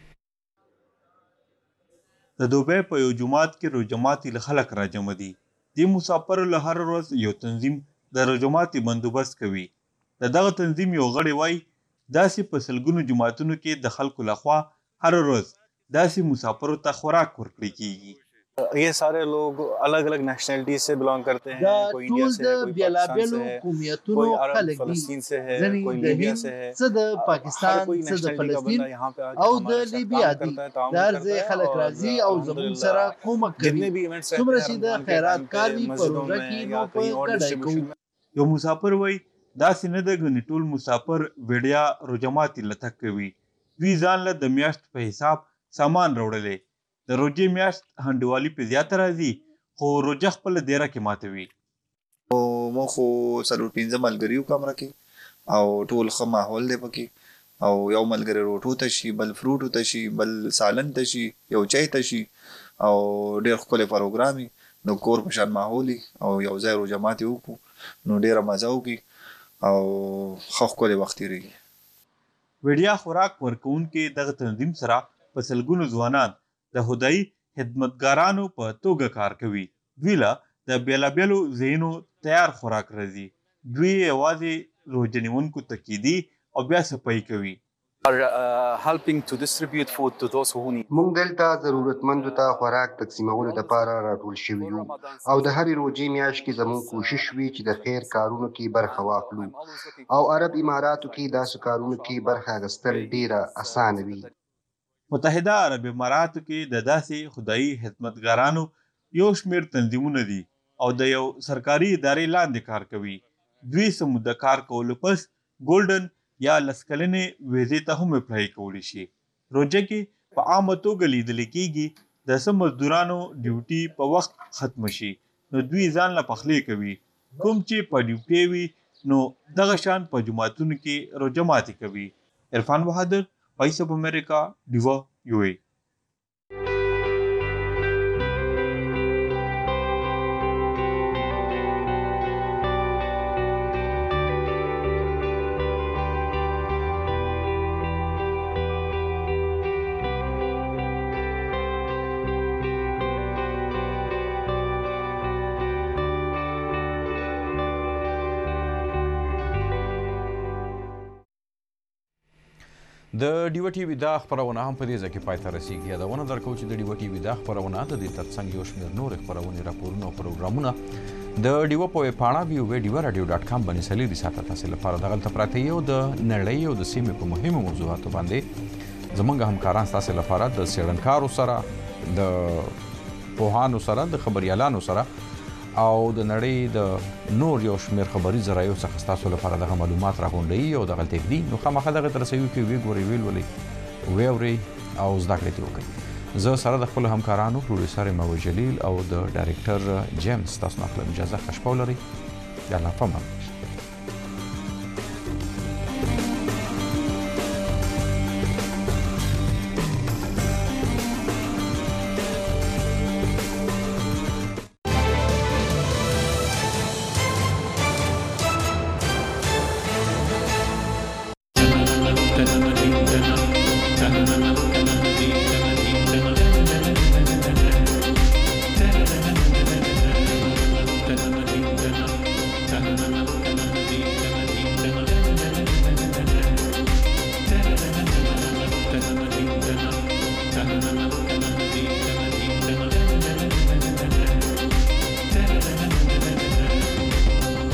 د دوبۍ په یو جماعت کې روجماتي خلک راجمع دي. د مسافرو له هر ورځ یو تنظیم د روجماتي بندوبست کوي. دغه تنظیم یو غړی وایي داسې په سلګونو جماعتونو کې د خلکو لخوا هر ورځ داسې مسافروں تک خوراک ورکړی کیږي. ये सारे लोग अलग अलग नेशनलिटी से बिलोंग करते हैं, कोई इंडिया से है, कोई पाकिस्तान से है, कोई अरब फलस्तीन से है, कोई लीबिया से है, पाकिस्तान से फलस्तीन او د لیبیا دي درځه خلک راځي او زمون سره کومک کوي څومره چې د خیرات کاری پروژه کې نو په کډای کوي. یو مسافر وای داسې نه د غنی ټول مسافر وړیا روجماتي لته کوي. دوی ځان له د میاشت په حساب سامان راوړلې. د روجې میاشت هندوالي په زیاته راځي خو روجه خپل دیره کې ماتوي. مو خو څلور پنځه ملګري یو کمره کې او ټول ښه ماحول دی پکې او یو ملګری روټو ته شي، بل فروټو ته شي، بل سالن ته شي، یو چای ته شي او ډېر ښکلی پروګرام وي. نو کور په شان ماحول او یو ځای روژه ماتې وکړو نو ډېره مزه وکړي او ښه ښکلی وخت تېرېږي. وړیا خوراک ورکوونکي دغه تنظیم سره په سلګونو ځوانان د خدایي خدمتګارانو په توګه کار کوي. دوی له د بیلابیلو ځایونو تیار خوراک راځي. دوی یوازې روژه نیونکو ته کیدي او بیا صفایي کوي. موږ دلته ضرورتمندو ته خوراک تقسیمولو لپاره راټول شوي یو او د هرې روژې میاشت کې زموږ کوشش وي چې د خیر کارونو کې برخه واخلو او عرب اماراتو کې داسې کارونو کې برخه اخیستل ډیره اسانه وي. متحده عرب اماراتو کې د داسې خدایي خدمتګارانو یو شمېر تنظیمونه دي او د یو سرکاري ادارې لاندې کار کوي. دوی څه موده کار کولو پس ګولډن یا لسکلنې ویزې ته هم اپلای کولی شي. روژه کې په عامه توګه لیدل کېږي د څه مزدورانو ډیوټي په وخت ختم شي نو دوی ځان له پخلی کوي. کوم چې په ډیوټي وي نو دغه شان په جماعتونو کې روژه ماتې کوي. عرفان بهادر، وایس اف امریکا، ډیوا، یو ای. د ډیو ټي وي دا خبرونه هم په دې ځکه پای ته رسیږي. یادونه درکوم چې د ډیو ټي وي دا خبرونه د دې ترڅنګ یو شمېر نور خبرونه راپورونه او پروګرامونه د ډیو په پاڼه www.radio.com باندې سلیدي ساته تاسو لپاره دغلته پراته یو د نړۍ او د سیمې په مهمو موضوعاتو باندې زمونږ همکاران تاسو لپاره د سیړنکارو سره د پوهانو سره د خبريالانو سره او د نړۍ د نور یو شمېر خبري ذرایعو څخه ستاسو لپاره دغه معلومات راغونډوي او دغه تګدي نو خامخا دغه تر رسوي کې وی ګوري ویل ولې ویوري او زده کړې وکړي زه سره د خپل همکارانو پروډوسر مو جلیل او د ډایرکټر جیمز تاسو نه خپل اجازه خوشپول لري یالا فهم